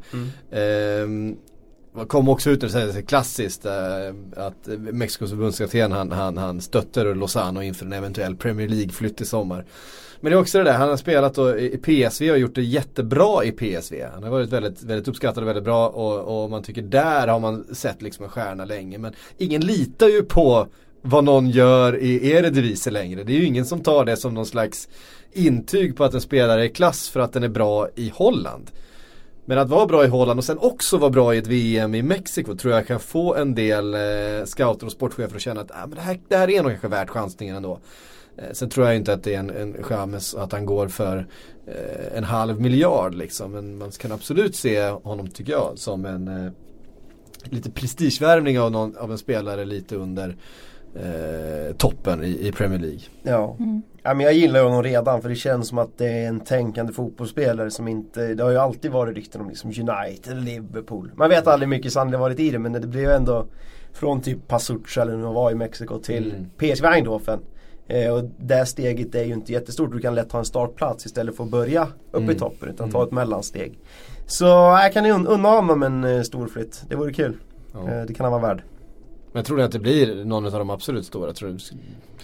Kom också ut när det säger klassiskt att Mexikos förbundskapten han stötter Lozano inför en eventuell Premier League-flytt i sommar. Men det är också det där, han har spelat då i PSV och gjort det jättebra i PSV. Han har varit väldigt, väldigt uppskattad och väldigt bra och man tycker där har man sett liksom en stjärna länge. Men ingen litar ju på vad någon gör i Eredivisie längre. Det är ju ingen som tar det som någon slags intyg på att en spelare är klass för att den är bra i Holland. Men att vara bra i Holland och sen också vara bra i ett VM i Mexiko tror jag kan få en del scouter och sportchefer att känna att men det här är nog kanske värt chansningen ändå. Sen tror jag inte att det är en James att han går för 500 miljoner liksom. Men man kan absolut se honom, tycker jag, som en lite prestigevärvning av en spelare lite under toppen i Premier League. Ja. Ja, men jag gillar honom redan, för det känns som att det är en tänkande fotbollsspelare som inte, det har ju alltid varit rykten om liksom United eller Liverpool. Man vet aldrig mycket sannolikt varit i det, men det blev ju ändå från typ Pazuca eller nu var i Mexiko till PSV Eindhoven. Och det steget är ju inte jättestort. Du kan lätt ta en startplats istället för att börja upp i toppen, utan ta ett mellansteg. Så jag kan unna honom en stor flytt. Det vore kul. Det kan han vara värd. Men jag tror att det blir någon av de absolut stora.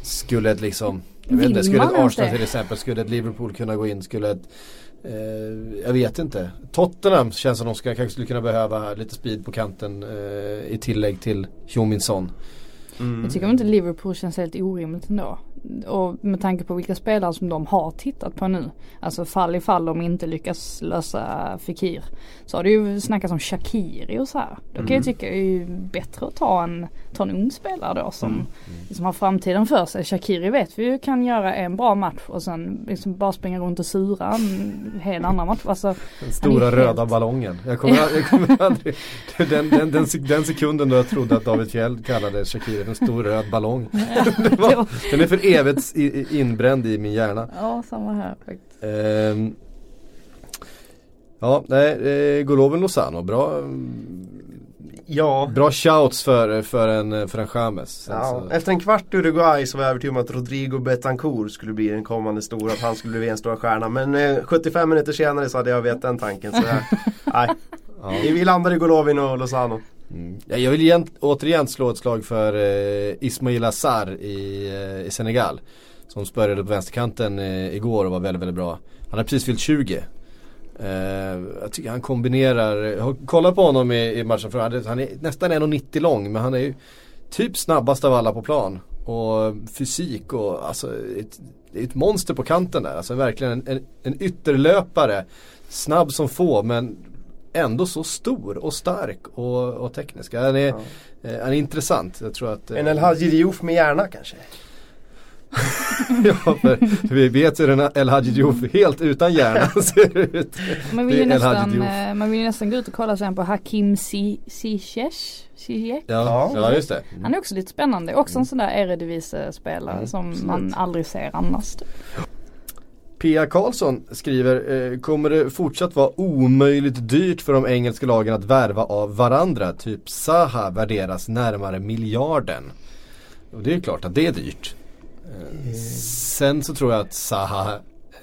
skulle ett liksom, Vill skulle ett man Arsenal inte? till exempel, skulle ett Liverpool kunna gå in, skulle ett jag vet inte. Tottenham känns som de kanske skulle kunna behöva lite speed på kanten i tillägg till Heung-min Son. Jag tycker inte Liverpool känns helt orimligt ändå. Och med tanke på vilka spelare som de har tittat på nu. Alltså fall i fall de inte lyckas lösa Fekir. Så har det ju snackats om Shaqiri och så här. Då kan jag tycka det är ju bättre att ta en ung spelare då som har framtiden för sig. Shaqiri vet vi ju kan göra en bra match och sen liksom bara springa runt och sura en hel annan match. Alltså, den stora röda ballongen. Jag kommer aldrig den sekunden då jag trodde att David Fjell kallade Shaqiri en stor röd ballong. Den är för evigt inbränd i min hjärna. Ja, samma här faktiskt. Golovin Lozano, bra shouts för en James. Ja, efter en kvart Uruguay så var jag övertygad om att Rodrigo Betancourt skulle bli den kommande stora, att han skulle bli en stor stjärna. Men 75 minuter senare så hade jag vet den tanken. Så vi landade i Golovin och Lozano. Jag vill återigen slå ett slag för Ismail Assar i Senegal, som spörjade på vänsterkanten igår och var väldigt, väldigt bra. Han har precis fyllt 20. Jag tycker han kombinerar, kolla på honom i matchen för han är nästan 1,90 lång, men han är ju typ snabbast av alla på plan, och fysik och alltså ett monster på kanten där, alltså verkligen en ytterlöpare, snabb som få, men ändå så stor och stark och teknisk. Han är intressant. Jag tror att en El Hadji Diouf med hjärna kanske. Ja, för vi vet hur El Hadji Diouf helt utan hjärna ser ut. Man vill ju nästan gå ut och kolla sen på Hakim Ziyech. Ja, just det. Han är också lite spännande. Också en sån där Eredivisie-spelare som man aldrig ser annars. Pia Karlsson skriver, kommer det fortsatt vara omöjligt dyrt för de engelska lagen att värva av varandra? Typ Zaha värderas närmare miljarden. Och det är klart att det är dyrt. Sen så tror jag att Zaha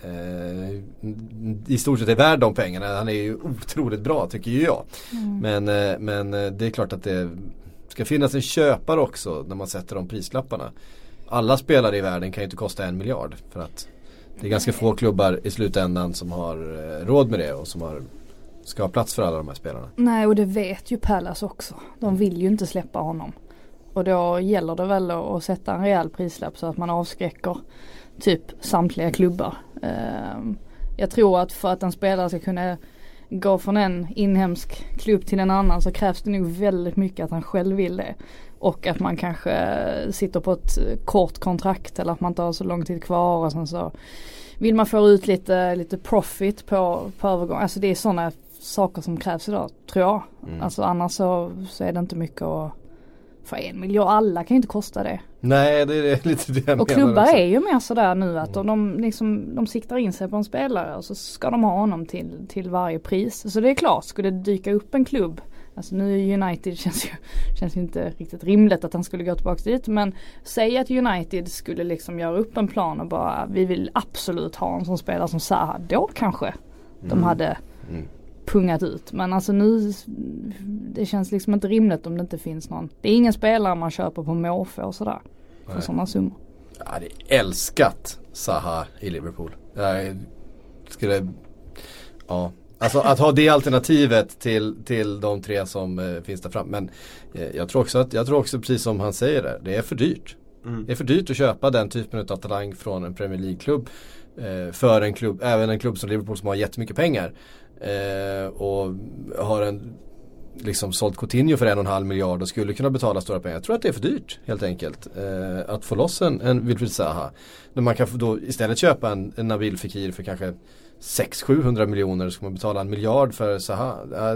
i stort sett är värd de pengarna. Han är ju otroligt bra, tycker ju jag. Men det är klart att det ska finnas en köpare också när man sätter de prislapparna. Alla spelare i världen kan ju inte kosta 1 miljard, för att det är ganska få klubbar i slutändan som har råd med det och som ska ha plats för alla de här spelarna. Nej, och det vet ju Palace också. De vill ju inte släppa honom. Och då gäller det väl att sätta en rejäl prislapp så att man avskräcker typ samtliga klubbar. Jag tror att för att en spelare ska kunna gå från en inhemsk klubb till en annan så krävs det nog väldigt mycket att han själv vill det. Och att man kanske sitter på ett kort kontrakt eller att man inte har så lång tid kvar och sen så vill man få ut lite profit på övergång. Alltså det är sådana saker som krävs idag, tror jag. Alltså annars så är det inte mycket att för 1 miljard. Alla kan ju inte kosta det. Nej, det är lite det jag och klubbar är ju mer sådär nu att de siktar in sig på en spelare och så ska de ha honom till varje pris. Så det är klart, skulle det dyka upp en klubb, alltså nu United känns ju inte riktigt rimligt att han skulle gå tillbaka dit, men säg att United skulle liksom göra upp en plan och bara, vi vill absolut ha en sån spelare som Zaha, då kanske de hade pungat ut. Men alltså nu, det känns liksom inte rimligt om det inte finns någon. Det är ingen spelare man köper på måfå och sådär. För sådana summor. Jag hade älskat Zaha i Liverpool. Jag skulle, alltså att ha det alternativet till de tre som finns där fram. Men jag tror också precis som han säger där, det är för dyrt. Det är för dyrt att köpa den typen av talang från en Premier League-klubb för en klubb, även en klubb som Liverpool som har jättemycket pengar och har liksom sålt Coutinho för 1,5 miljard och skulle kunna betala stora pengar. Jag tror att det är för dyrt helt enkelt att få loss en Wilfried Zaha. Men man kan då istället köpa en Nabil Fekir för kanske 600-700 miljoner, så ska man betala 1 miljard för Zaha.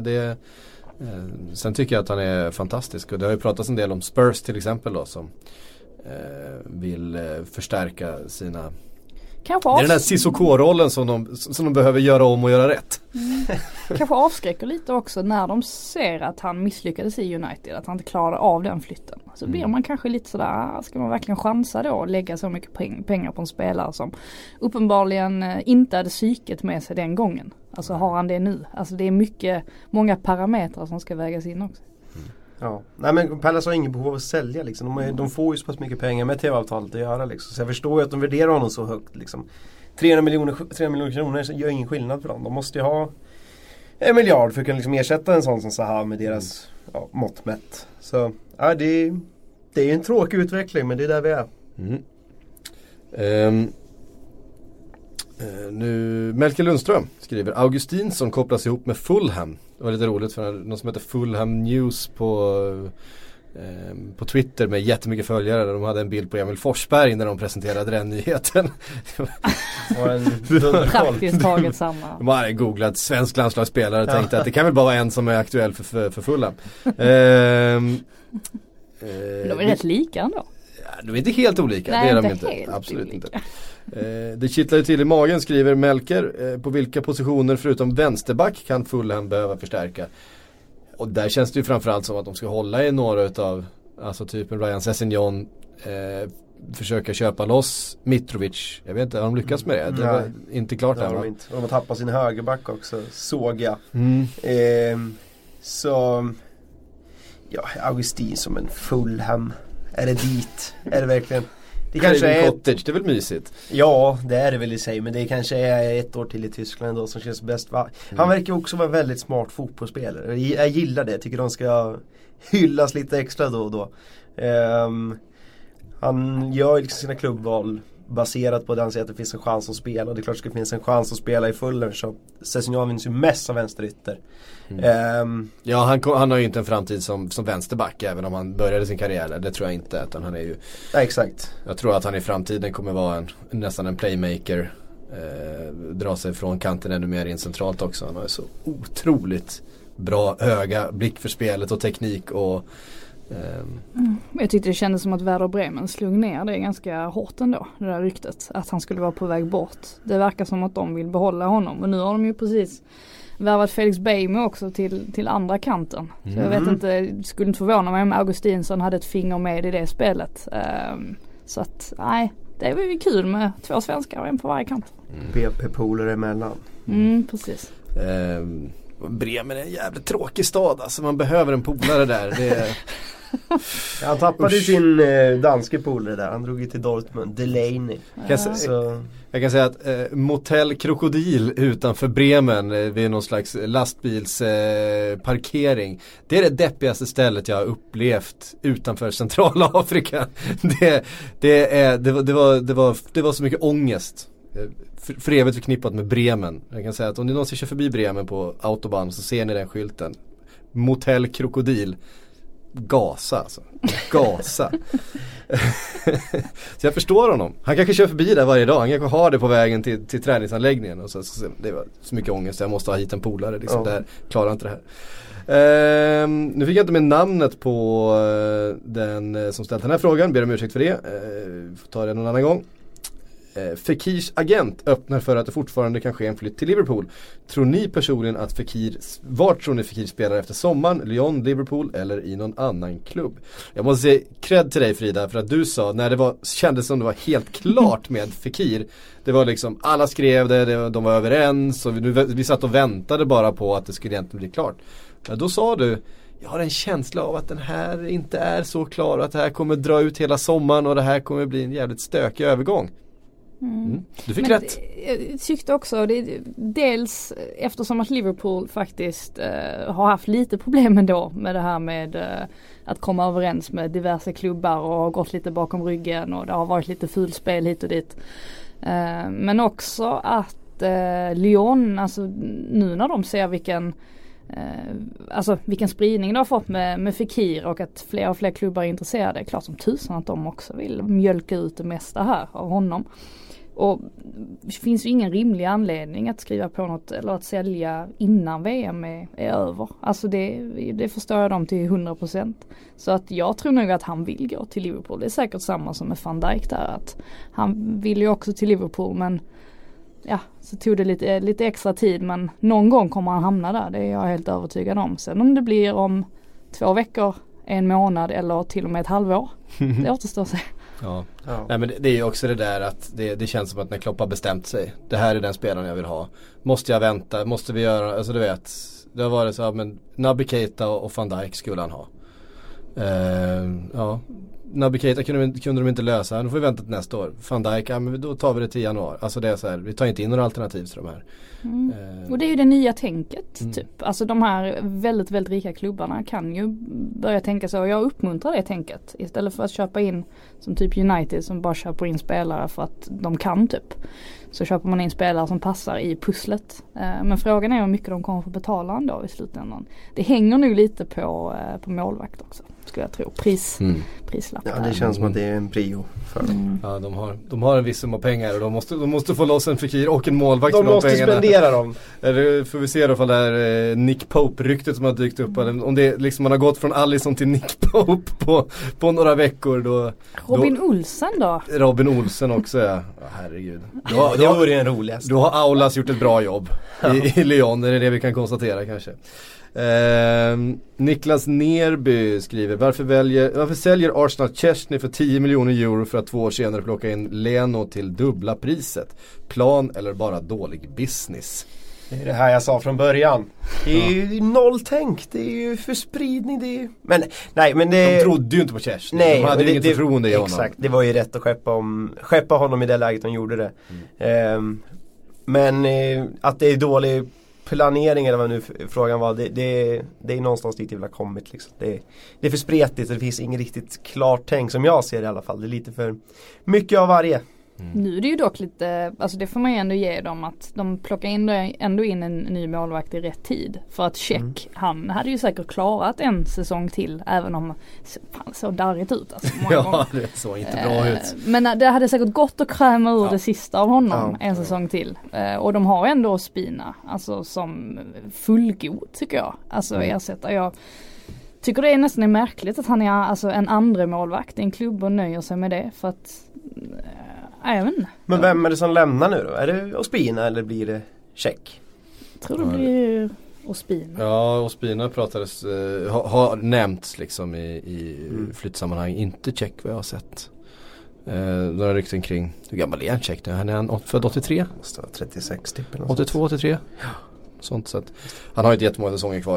Sen tycker jag att han är fantastisk, och det har ju pratats en del om Spurs till exempel då, som vill förstärka sina. Det är den här Sissoko-rollen som de behöver göra om och göra rätt. Kanske avskräcker lite också när de ser att han misslyckades i United, att han inte klarade av den flytten. Så blir man kanske lite sådär, ska man verkligen chansa då och lägga så mycket pengar på en spelare som uppenbarligen inte hade psyket med sig den gången. Alltså har han det nu? Alltså det är många parametrar som ska vägas in också. Ja. Nej, men Palace har ingen behov av att sälja liksom. De får ju så pass mycket pengar med TV-avtalet att göra liksom. Så jag förstår ju att de värderar honom så högt liksom. 300 miljoner kronor gör ingen skillnad för dem. De måste ju ha 1 miljard för att kunna liksom ersätta en sån som Zaha med deras mått mätt. Så ja, det är en tråkig utveckling, men det är där vi är. Nu Melker Lundström skriver Augustinsson kopplas ihop med Fulham. Det var lite roligt för någon som heter Fulham News på Twitter med jättemycket följare. De hade en bild på Emil Forsberg när de presenterade den nyheten. Praktiskt taget samma. De hade googlat svensk landslagsspelare och tänkte att det kan väl bara vara en som är aktuell för Fulham. De är rätt lika ändå. De är inte helt olika. Nej, det är de inte. Inte. Absolut olika. Inte. Det kittlar ju till i magen, skriver Melker. På vilka positioner förutom vänsterback kan Fulham behöva förstärka? Och där känns det ju framförallt som att de ska hålla i några utav, alltså typen Ryan Sessegnon, försöka köpa loss Mitrovic. Jag vet inte, har de lyckats med det? Det var inte klart än. De har tappat sin högerback också, såg jag. Så ja, Augustin som en Fulham. Är det dit? Är det verkligen? Det kanske är Cottage, det är väl mysigt? Ja, det är det väl i sig. Men det kanske är 1 år till i Tyskland då som känns bäst. Han verkar också vara en väldigt smart fotbollsspelare. Jag gillar det. Jag tycker de ska hyllas lite extra då och då. Han gör liksom sina klubbval baserat på att han säger att det finns en chans att spela. Och det är klart att det finns en chans att spela i Fulham. Så Sessegnon vinns ju mest av vänsterytter. Ja, han har ju inte en framtid som vänsterback, även om han började sin karriär. Det tror jag inte, utan han är ju... Ja, exakt. Jag tror att han i framtiden kommer vara nästan en playmaker, dra sig från kanten ännu mer in centralt också. Han har ju så otroligt bra öga, blick för spelet och teknik och... Jag tyckte det kändes som att Werder Bremen slog ner det ganska hårt ändå, det där ryktet att han skulle vara på väg bort. Det verkar som att de vill behålla honom, och nu har de ju precis värvat Felix Beijmo också till andra kanten. Så jag vet inte, skulle inte förvåna mig om Augustinsson hade ett finger med i det spelet. Så att nej, det är väl kul med 2 svenskar och en på varje kant. BP-polare emellan. Precis. Bremen är en jävligt tråkig stad, alltså man behöver en polare där. Han tappade sin danske polare där. Han drog ju till Dortmund, Delaney. Jag kan säga att Motell Krokodil utanför Bremen vid någon slags lastbilsparkering, det är det deppigaste stället jag har upplevt utanför Centralafrika. Det var så mycket ångest. För evigt förknippat med Bremen. Jag kan säga att om ni någonsin kör förbi Bremen på autobahn så ser ni den skylten. Motell Krokodil. Gasa alltså. Gasa. Så jag förstår honom. Han kanske kör förbi där varje dag. Han kanske har det på vägen till träningsanläggningen. Och så det var så mycket ångest. Jag måste ha hit en polare. Liksom. Där klarar inte det här. Nu fick jag inte med namnet på den som ställt den här frågan. Ber om ursäkt för det. Får ta det någon annan gång. Fekirs agent öppnar för att det fortfarande kan ske en flytt till Liverpool. Tror ni personligen att vart tror ni Fekir spelar efter sommaren? Lyon, Liverpool eller i någon annan klubb? Jag måste säga cred till dig, Frida, för att du sa när det kändes som det var helt klart med Fekir. Det var liksom, alla skrev de var överens och vi satt och väntade bara på att det skulle egentligen bli klart. Men då sa du, jag har en känsla av att den här inte är så klar, att det här kommer dra ut hela sommaren och det här kommer bli en jävligt stökig övergång. Du fick rätt. Jag tyckte också dels eftersom att Liverpool faktiskt har haft lite problem ändå med det här med att komma överens med diverse klubbar och har gått lite bakom ryggen och det har varit lite fulspel hit och dit. Men också att Lyon, alltså nu när de ser vilken spridning de har fått med Fekir och att fler och fler klubbar är intresserade, är klart som tusan att de också vill mjölka ut det mesta här av honom. Och det finns ju ingen rimlig anledning att skriva på något eller att sälja innan VM är över. Alltså det förstår jag dem till 100%. Så att jag tror nog att han vill gå till Liverpool. Det är säkert samma som med Van Dijk där, att han vill ju också till Liverpool, men ja, så tog det lite extra tid, men någon gång kommer han hamna där, det är jag helt övertygad om. Sen om det blir om 2 veckor, 1 månad eller till och med ett halvår, det återstår att se. Ja. Nej, men det är ju också det där att det känns som att när Klopp har bestämt sig, det här är den spelaren jag vill ha, måste jag vänta, måste vi göra, alltså du vet, det har varit så, men Naby Keita och Van Dijk skulle han ha. Ja, Naby Keita kunde de inte lösa. Nu får vi vänta till nästa år. Van Dijk, men då tar vi det till januari. Alltså det är så här, vi tar inte in några alternativ till de här. Och det är ju det nya tänket typ. Alltså de här väldigt, väldigt rika klubbarna kan ju börja tänka så. Och jag uppmuntrar det tänket. Istället för att köpa in som typ United som bara köper in spelare för att de kan typ. Så köper man in spelare som passar i pusslet. Men frågan är hur mycket de kommer få betala ändå i slutändan. Det hänger nu lite på målvakt också. Skulle jag tro. Prislapp. Ja, det känns som att det är en prio för dem. Ja, de har en viss summa pengar och de måste få loss en Fekir och en målvakt för de måste pengarna. Spendera dem. Eller får vi se då om det är Nick Pope-ryktet som har dykt upp. Eller om det liksom man har gått från Alisson till Nick Pope på några veckor. Robin Olsen då? Robin Olsen också, ja. Herregud. Det vore en roligast. Då har Aulas gjort ett bra jobb i Lyon. Det är det vi kan konstatera kanske. Niklas Nerby skriver varför säljer Arsenal Chesney för 10 miljoner euro för att 2 år senare plocka in Leno till dubbla priset? Plan eller bara dålig business? Det är det här jag sa från början. Det är ju nolltänk. Det är ju för spridning. Det är ju... Men det... De trodde ju inte på Chesney. Nej, de hade ju inget förtroende i honom. Exakt, det var ju rätt att skeppa honom i det läget de gjorde det. Men att det är dålig planering eller vad nu frågan var, det är någonstans dit det har kommit liksom. Det är för spretigt och det finns inget riktigt klart tänk som jag ser i alla fall. Det är lite för mycket av varje. Nu är det ju dock lite, alltså det får man ju ändå ge dem att de plockar ändå in en ny målvakt i rätt tid. För att han hade ju säkert klarat en säsong till även om han såg darrigt ut. Alltså, ja, det såg inte bra ut. Men det hade säkert gått att kräma ur det sista av honom en säsong till. Och de har ändå Spina, alltså som fullgod tycker jag. Alltså ersätta, jag tycker det är nästan märkligt att han är alltså en andra målvakt i en klubb och nöjer sig med det för att även. Men vem är det som lämnar nu då? Är det Ospina eller blir det Check? Jag tror det blir Ospina. Ja, Ospina pratades har nämnts liksom i flyttsammanhang, inte Check vad jag har sett. Några rykten kring hur gammal är han Check nu? Han är född 83? 36 typ. 82, 83? Ja. Sånt sätt. Han har inte jättemånga säsonger kvar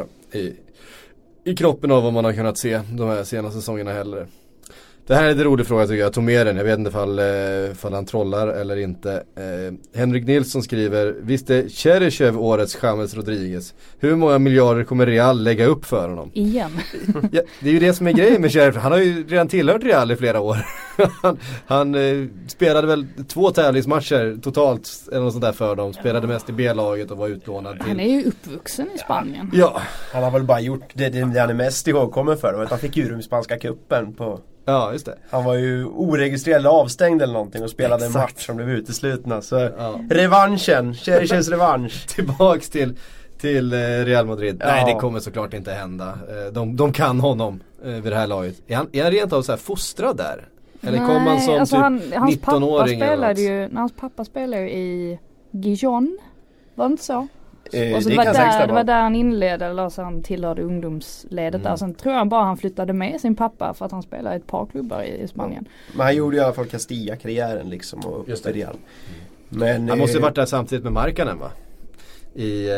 i kroppen av vad man har kunnat se de här senaste säsongerna heller. Det här är en rolig fråga tycker jag. Jag tog med den. Jag vet inte ifall han trollar eller inte. Henrik Nilsson skriver: visst är Cheryshev årets James Rodriguez. Hur många miljarder kommer Real lägga upp för honom? Igen. Ja, det är ju det som är grejen med Cheryshev. Han har ju redan tillhört Real i flera år. han spelade väl 2 tävlingsmatcher totalt eller något sånt där för dem. Spelade mest i B-laget och var utlånad till. Han är ju uppvuxen i Spanien. Ja. Han har väl bara gjort det han är mest ihågkommen för. Att han fick ju spanska cupen på... Ja, just det. Han var ju oregistrerad avstängd eller någonting och spelade en match som blev uteslutna. Så revanschen, Cheryshes revansch. Tillbaks till Real Madrid. Nej, det kommer såklart inte hända. De kan honom vid det här laget. Är han rent av så här fostrad där? Eller kom han som alltså typ 19-åring? Hans pappa spelade ju i Gijon. Var det inte så? Och så det var där han inledde, eller så han tillhörde ungdomsledet där. Sen tror jag bara han flyttade med sin pappa för att han spelade i ett par klubbar i Spanien. Men han gjorde i alla fall Castilla-karriären liksom och just det. Real. Men han måste ha varit där samtidigt med Markkanen va? I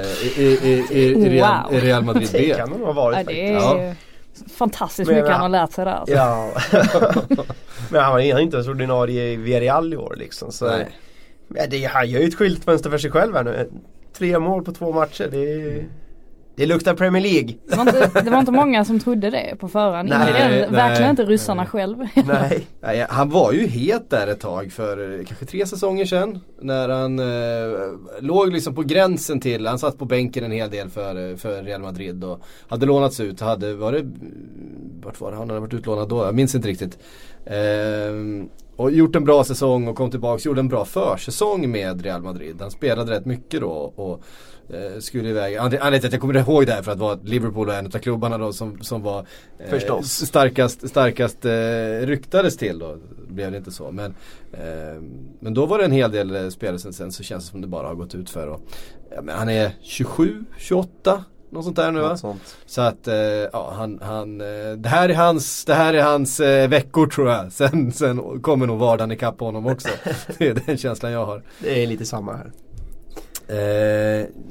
Real Madrid B. Det kan han ha varit faktiskt. Fantastiskt mycket han har lärt sig där. Alltså. Ja. Men han var inte ens ordinarie i Villarreal i år liksom. Så han gör ju ett skyltfönster för sig själv här nu. 3 mål på 2 matcher. Det luktar Premier League. Det var inte många som trodde det på förhand. Verkligen inte ryssarna själv. Nej, han var ju het där ett tag för kanske 3 säsonger sedan. När han låg liksom på gränsen till. Han satt på bänken en hel del för Real Madrid och hade lånats ut. Vart var det? Han hade varit utlånad då. Jag minns inte riktigt. Och gjort en bra säsong och kom tillbaka. Gjorde en bra försäsong med Real Madrid. Han spelade rätt mycket då och skulle iväg. Anledningen till att jag kommer ihåg det här för att vara Liverpool och en av klubbarna då som var starkast ryktades till då. Blev det inte så. Men då var det en hel del spelare sen så känns det som det bara har gått ut för. Och, men han är 27, 28 något sånt där nu va? Så att det här är hans veckor tror jag. Sen kommer nog vardagen ikapp på honom också. Det är den känslan jag har. Det är lite samma här.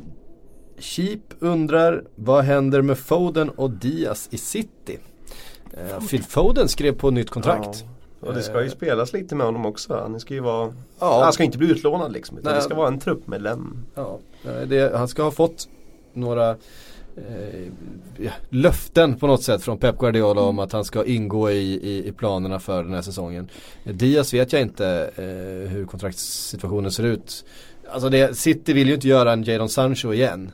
Sheep undrar vad händer med Foden och Diaz i City? Phil Foden skrev på nytt kontrakt. Ja. Och det ska ju spelas lite med honom också. Han ska ju vara, han ska inte bli utlånad liksom, utan det ska vara en truppmedlem. Ja, han ska ha fått några löften på något sätt från Pep Guardiola om att han ska ingå i planerna för den här säsongen. Diaz vet jag inte hur kontraktssituationen ser ut. Alltså City vill ju inte göra en Jadon Sancho igen.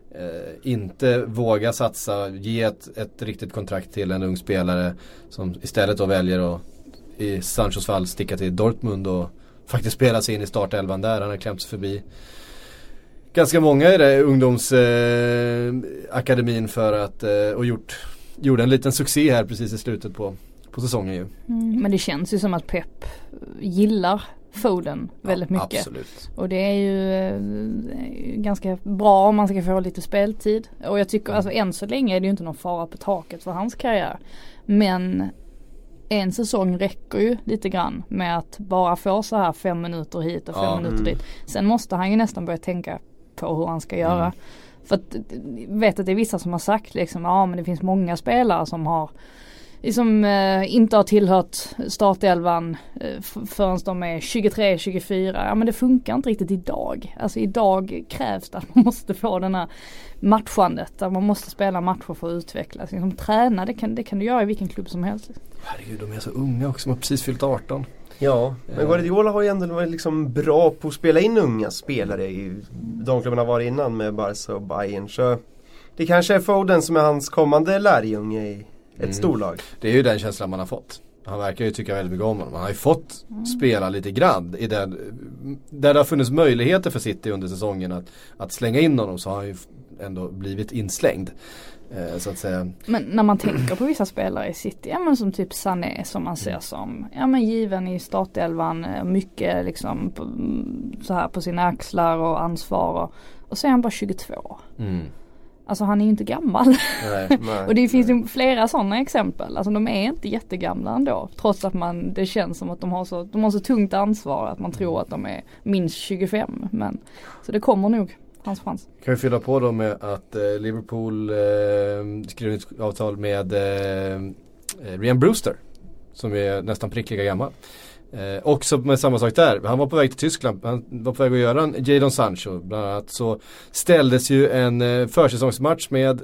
Inte våga satsa, ge ett riktigt kontrakt till en ung spelare som istället då väljer att i Sanchos fall sticka till Dortmund och faktiskt spela sig in i startelvan där. Han har klämt sig förbi ganska många i det ungdomsakademin för att och gjorde en liten succé här precis i slutet på säsongen ju. Men det känns ju som att Pep gillar Foden väldigt mycket. Absolut. Och det är ju ganska bra om man ska få lite speltid. Och jag tycker alltså än så länge är det ju inte någon fara på taket för hans karriär. Men en säsong räcker ju lite grann med att bara få så här 5 minuter hit och 5 minuter dit. Sen måste han ju nästan börja tänka på hur han ska göra. För att vet att det är vissa som har sagt liksom, men det finns många spelare som har liksom inte har tillhört startelvan förrän de är 23-24. Ja, men det funkar inte riktigt idag. Alltså idag krävs det att man måste få den här matchandet. Där man måste spela matcher för att utvecklas. Liksom, träna, det kan du göra i vilken klubb som helst. Herregud, de är så unga också. De har precis fyllt 18. Ja, men Guardiola har ju ändå varit liksom bra på att spela in unga spelare i de klubbarna var innan med Barca och Bayern. Så det kanske är Foden som är hans kommande lärjunge i ett storlag. Det är ju den känslan man har fått. Han verkar ju tycka väldigt mycket om honom. Han har ju fått spela lite grann i där det har funnits möjligheter för City under säsongen att slänga in honom, så har han ju ändå blivit inslängd. Så att säga. Men när man tänker på vissa spelare i City, men som typ Sané som man ser som given i startelvan, mycket liksom så här på sina axlar och ansvar och så är han bara 22. Alltså han är ju inte gammal. Nej, och det finns ju flera sådana exempel. Alltså de är inte jättegamla ändå. Trots att det känns som att de har så tungt ansvar att man tror att de är minst 25. Så det kommer nog hans chans. Kan vi fylla på då med att Liverpool skriver ett avtal med Ryan Brewster som är nästan prickliga gammal. Också med samma sak där. Han var på väg till Tyskland. Han var på väg att göra en Jadon Sancho. Bland annat så ställdes ju en försäsongsmatch med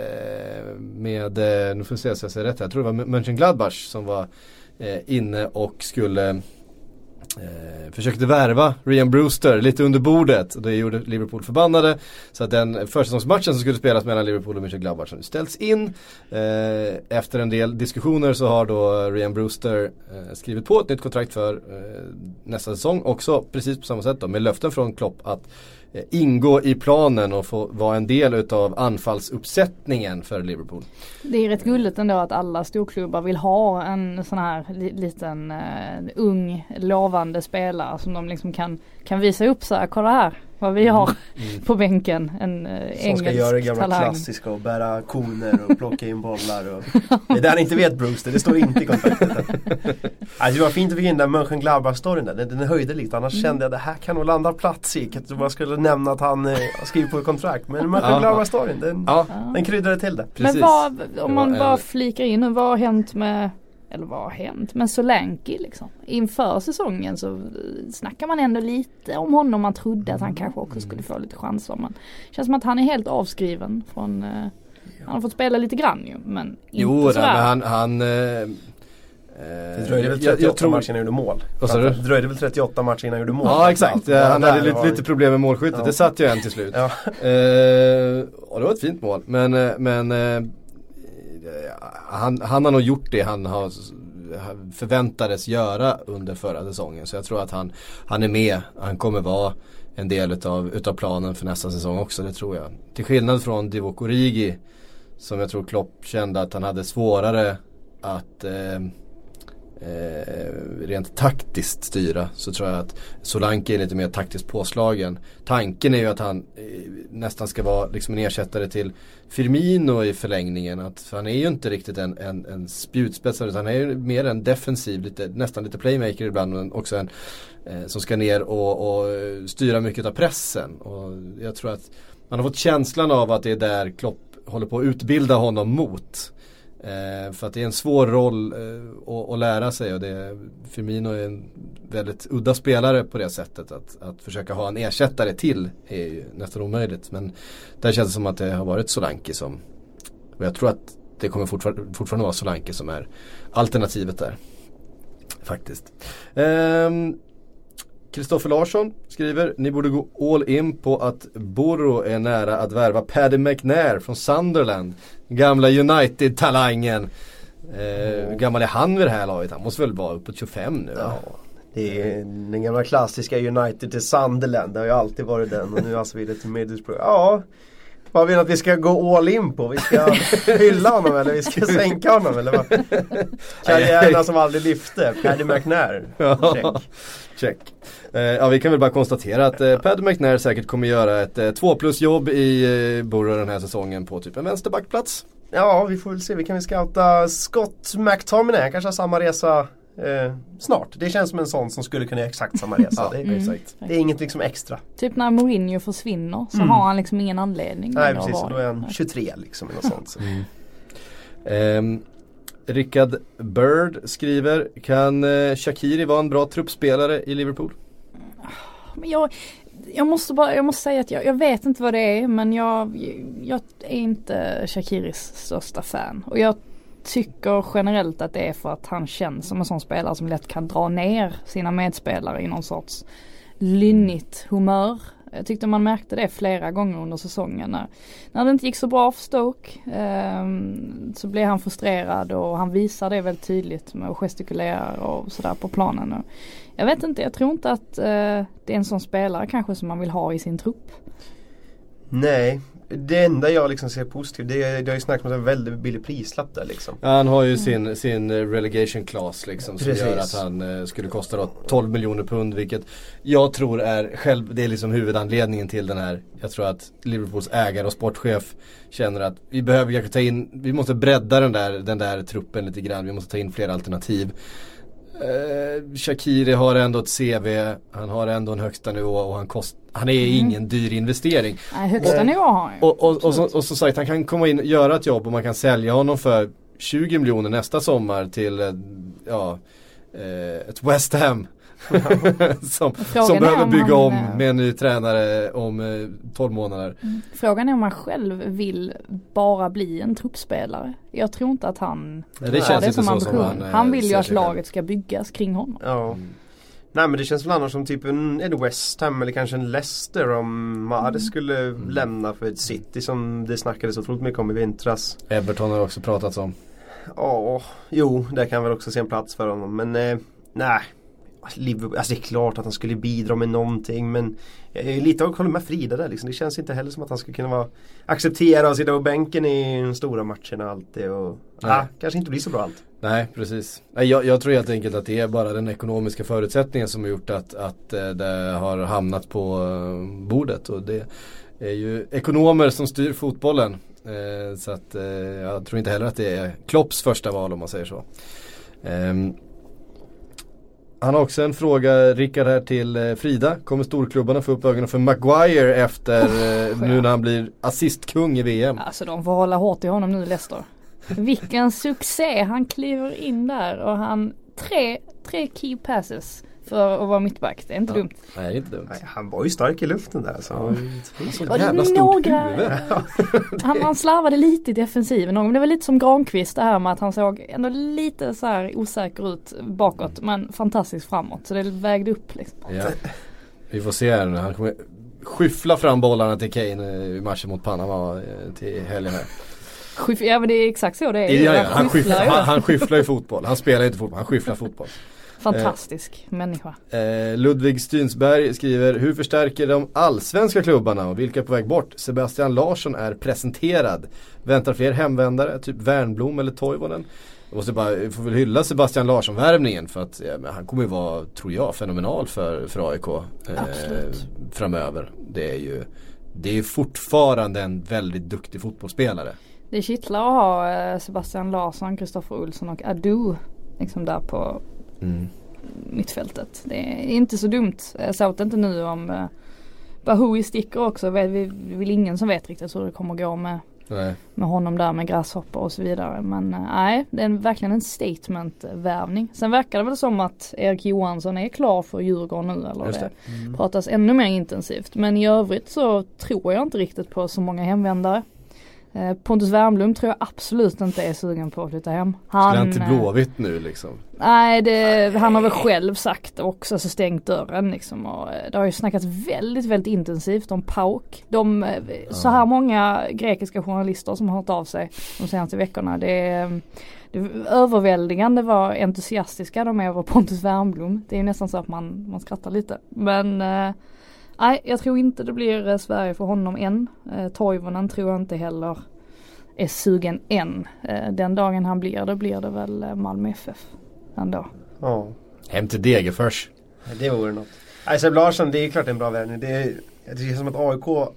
nu får vi se så jag säger rätt här. Jag tror det var Mönchengladbach som var inne och skulle försökte värva Ryan Brewster lite under bordet, och det gjorde Liverpool förbannade, så att den försäsongsmatchen som skulle spelas mellan Liverpool och Mönchengladbach ställts in. Efter en del diskussioner så har då Ryan Brewster skrivit på ett nytt kontrakt för nästa säsong, också precis på samma sätt då, med löften från Klopp att ingå i planen och få vara en del utav anfallsuppsättningen för Liverpool. Det är rätt gulligt ändå att alla storklubbar vill ha en sån här liten ung lovande spelare som de liksom kan visa upp så här, kolla här vad vi har på bänken, en engelsk talang. Som ska göra det gamla klassiska och bära koner och plocka in bollar. Och det där han inte vet, Brewster, det står inte i kontraktet. Alltså det var fint att få in den Mönchengladbach-storyn där, den höjde lite, annars kände jag att det här kan nog landa plats i, att man skulle nämna att han har skrivit på ett kontrakt, men Mönchengladbach-storyn, den kryddade till det. Precis. Men om man bara flikar in nu, vad har hänt med men Solanke liksom. Inför säsongen så snackar man ändå lite om honom. Man trodde att han kanske också skulle få lite chanser. Men det känns som att han är helt avskriven från han har fått spela lite grann ju, men inte sådär. Men han det dröjde väl 38 matcher innan han gjorde mål. Det dröjde väl 38 matcher innan han gjorde mål. Ja, exakt. Han hade lite problem med målskyttet. Det satt ju en till slut. Ja. Och det var ett fint mål. Men han har nog gjort det han har förväntades göra under förra säsongen. Så jag tror att han är med. Han kommer vara en del utav planen för nästa säsong också, det tror jag. Till skillnad från Divock Origi, som jag tror Klopp kände att han hade svårare att rent taktiskt styra, så tror jag att Solanke är lite mer taktiskt påslagen. Tanken är ju att han nästan ska vara liksom en ersättare till Firmino i förlängningen, för han är ju inte riktigt en spjutspets, utan han är ju mer en defensiv, nästan lite playmaker ibland, men också en som ska ner och styra mycket av pressen. Och jag tror att man har fått känslan av att det är där Klopp håller på att utbilda honom mot. För att det är en svår roll att lära sig, och Firmino är en väldigt udda spelare på det sättet. Att försöka ha en ersättare till är ju nästan omöjligt. Men där känns det som att det har varit Solanke som, och jag tror att det kommer fortfarande vara Solanke som är alternativet där. Faktiskt. Kristoffer Larsson skriver: ni borde gå all in på att Boro är nära att värva Paddy McNair från Sunderland. Gamla United-talangen. Hur gammal är han vid det här laget? Han måste väl vara uppåt 25 nu? Ja, det är den gamla klassiska United till Sunderland. Det har ju alltid varit den, och nu alltså vidare till Middlesbrough. Ja, vad vill att vi ska gå all in på? Vi ska hylla honom eller vi ska sänka honom eller vad? Karriärerna som aldrig lyfte. Paddy McNair. Check. Ja, vi kan väl bara konstatera att Paddy McNair säkert kommer göra ett 2+ jobb i Borough den här säsongen på typ en vänsterbackplats. Ja, vi får väl se. Vi kan väl scouta Scott McTominay. Han kanske har samma resa snart. Det känns som en sån som skulle kunna göra exakt samma resa. Det är inget liksom extra. Typ när Mourinho försvinner så har han liksom ingen anledning. Nej, precis. Och då är han 23 liksom eller något sånt. Rickard Bird skriver: kan Shaqiri vara en bra truppspelare i Liverpool? Men jag måste säga att jag vet inte vad det är, men jag är inte Shaqiris största fan. Och jag tycker generellt att det är för att han känns som en sån spelare som lätt kan dra ner sina medspelare i någon sorts lynnigt humör. Jag tyckte man märkte det flera gånger under säsongen. När det inte gick så bra för Stoke så blev han frustrerad, och han visar det väldigt tydligt med att gestikulera och sådär på planen. Och jag vet inte, jag tror inte att det är en sån spelare kanske som man vill ha i sin trupp. Nej, det enda jag liksom ser positivt, det har ju snackat om en väldigt billig prislapp där liksom. Ja, han har ju sin relegation class liksom, som gör att han skulle kosta då 12 miljoner pund, vilket jag tror det är liksom huvudanledningen till den här. Jag tror att Liverpools ägare och sportchef känner att vi måste bredda den där truppen lite grann, vi måste ta in fler alternativ. Shaqiri har ändå ett CV, han har ändå en högsta nivå, och han är ingen dyr investering. Nej, högsta nivå har han. Och så sagt, han kan komma in och göra ett jobb, och man kan sälja honom för 20 miljoner nästa sommar till ett West Ham som behöver bygga om med en ny tränare om 12 månader. Frågan är om han själv vill bara bli en truppspelare. Jag tror inte att han det känns inte som ambition. Han vill ju att laget ska byggas kring honom. Ja. Nej, men det känns väl annars som typ en West Ham eller kanske en Leicester om Mahrez skulle lämna för ett City som det snackades otroligt mycket om i vintras. Everton har också pratats om. Ja, jo, där kan väl också se en plats för honom. Men nej, alltså det är klart att han skulle bidra med någonting, men jag är lite av att hålla med Frida där liksom. Det känns inte heller som att han skulle kunna acceptera att sitta på bänken i de stora matcherna alltid, och kanske inte blir så bra allt. Nej, precis. Jag tror helt enkelt att det är bara den ekonomiska förutsättningen som har gjort att det har hamnat på bordet, och det är ju ekonomer som styr fotbollen, så att jag tror inte heller att det är Klopps första val, om man säger så. Han har också en fråga, Rickard, här till Frida. Kommer storklubbarna få upp ögonen för Maguire efter nu när han blir assistkung i VM? Alltså de får hålla hårt i honom nu, Leicester. Vilken succé, han kliver in där och han tre key passes för att vara mittback. Det är inte dumt. Nej, det är inte dumt. Nej, han var ju stark i luften där. Så. Han slarvade lite i defensiven. Men det var lite som Granqvist det här med att han såg ändå lite så här osäker ut bakåt, men fantastiskt framåt. Så det vägde upp liksom. Ja. Vi får se här nu. Han kommer skyffla fram bollarna till Kane i matchen mot Panama till helgen här. Ja, men det är exakt så det är. Ja, han skyfflar i fotboll. Han spelar inte fotboll, han skyfflar fotboll. Fantastisk människa. Ludvig Stynsberg skriver: hur förstärker de allsvenska klubbarna och vilka är på väg bort? Sebastian Larsson är presenterad. Väntar fler hemvändare, typ Wernbloom eller Toivonen? Jag måste bara få väl hylla Sebastian Larsson-värvningen, för att han kommer ju vara, tror jag, fenomenal för AIK framöver. Det är fortfarande en väldigt duktig fotbollsspelare. Det kittlar att ha Sebastian Larsson, Kristoffer Olsson och Adu liksom där på mittfältet. Det är inte så dumt. Jag sa inte nu om Bahoui sticker också. Vi vill ingen som vet riktigt hur det kommer gå med med honom där med gräshoppor och så vidare. Men nej, det är verkligen en statement-värvning. Sen verkar det väl som att Erik Johansson är klar för Djurgården nu, eller det pratas ännu mer intensivt. Men i övrigt så tror jag inte riktigt på så många hemvändare. Pontus Wernbloom tror jag absolut inte är sugen på att flytta hem. Han inte Blåvitt nu liksom? Nej, han har väl själv sagt också, så stängt dörren liksom. Och det har ju snackats väldigt, väldigt intensivt om PAOK. Så här många grekiska journalister som har hört av sig de senaste veckorna. Det är överväldigande vad entusiastiska de är över Pontus Wernbloom. Det är ju nästan så att man skrattar lite. Men nej, jag tror inte det blir Sverige för honom än. Toivonen tror jag inte heller är sugen än. Den dagen han blir det väl Malmö FF ändå. Ja. Hem till Degerfors. Det vore något. Seb Larsson, det är klart en bra värvning. Det känns som att AIK...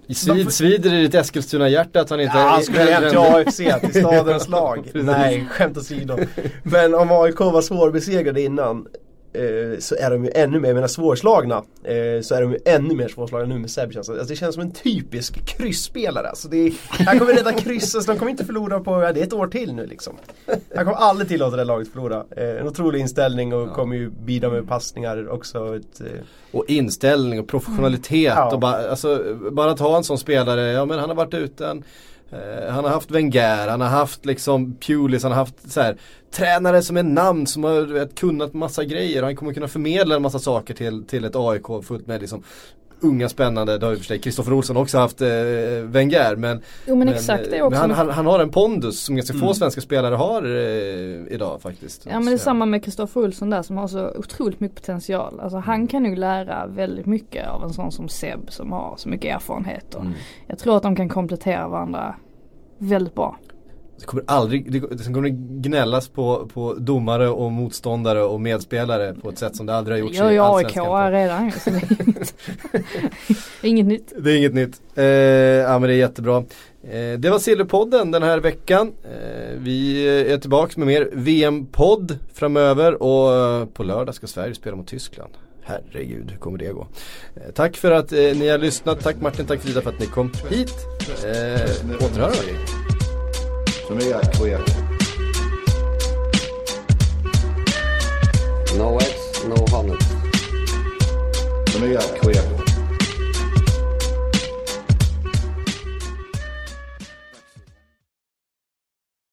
Svider i ditt Eskilstuna-hjärta att han inte... Ja, han skulle hem till AFC, till stadens lag. Nej, skämt åsido. Men om AIK var svårbesegrade innan så är de ju ännu mer, jag menar svårslagna, så är de ju ännu mer svårslagna nu med Seb. Alltså, det känns som en typisk kryssspelare. Alltså, han kommer redan kryssa, så de kommer inte förlora på, det är ett år till nu liksom. Han kommer aldrig tillåta det laget förlora. En otrolig inställning och kommer ju bidra med passningar också. Och inställning och professionalitet och bara att ha en sån spelare, ja men han har varit utan. Han har haft Wenger, han har haft liksom Pulis, han har haft så här, tränare som är namn som har kunnat massa grejer, och han kommer kunna förmedla en massa saker till ett AIK fullt med liksom unga spännande. Det har ju för sig Kristoffer Olsson också haft Wenger, men exakt det också. Men han har en pondus som ganska få svenska spelare har idag faktiskt. Ja, men det är samma med Kristoffer Olsson där som har så otroligt mycket potential. Alltså han kan ju lära väldigt mycket av en sån som Seb som har så mycket erfarenhet. Och jag tror att de kan komplettera varandra väldigt bra. Det kommer gnällas på domare och motståndare och medspelare på ett sätt som det aldrig har gjorts i allsvenskan. AIK redan, så det är inget nytt. Det är inget nytt. Ja, men det är jättebra. Det var Silverpodden den här veckan. Vi är tillbaka med mer VM-podd framöver, och på lördag ska Sverige spela mot Tyskland. Herregud, hur kommer det gå? Tack för att ni har lyssnat. Tack Martin, tack Frida för att ni kom hit. Återhörande. Så nu är jag queer.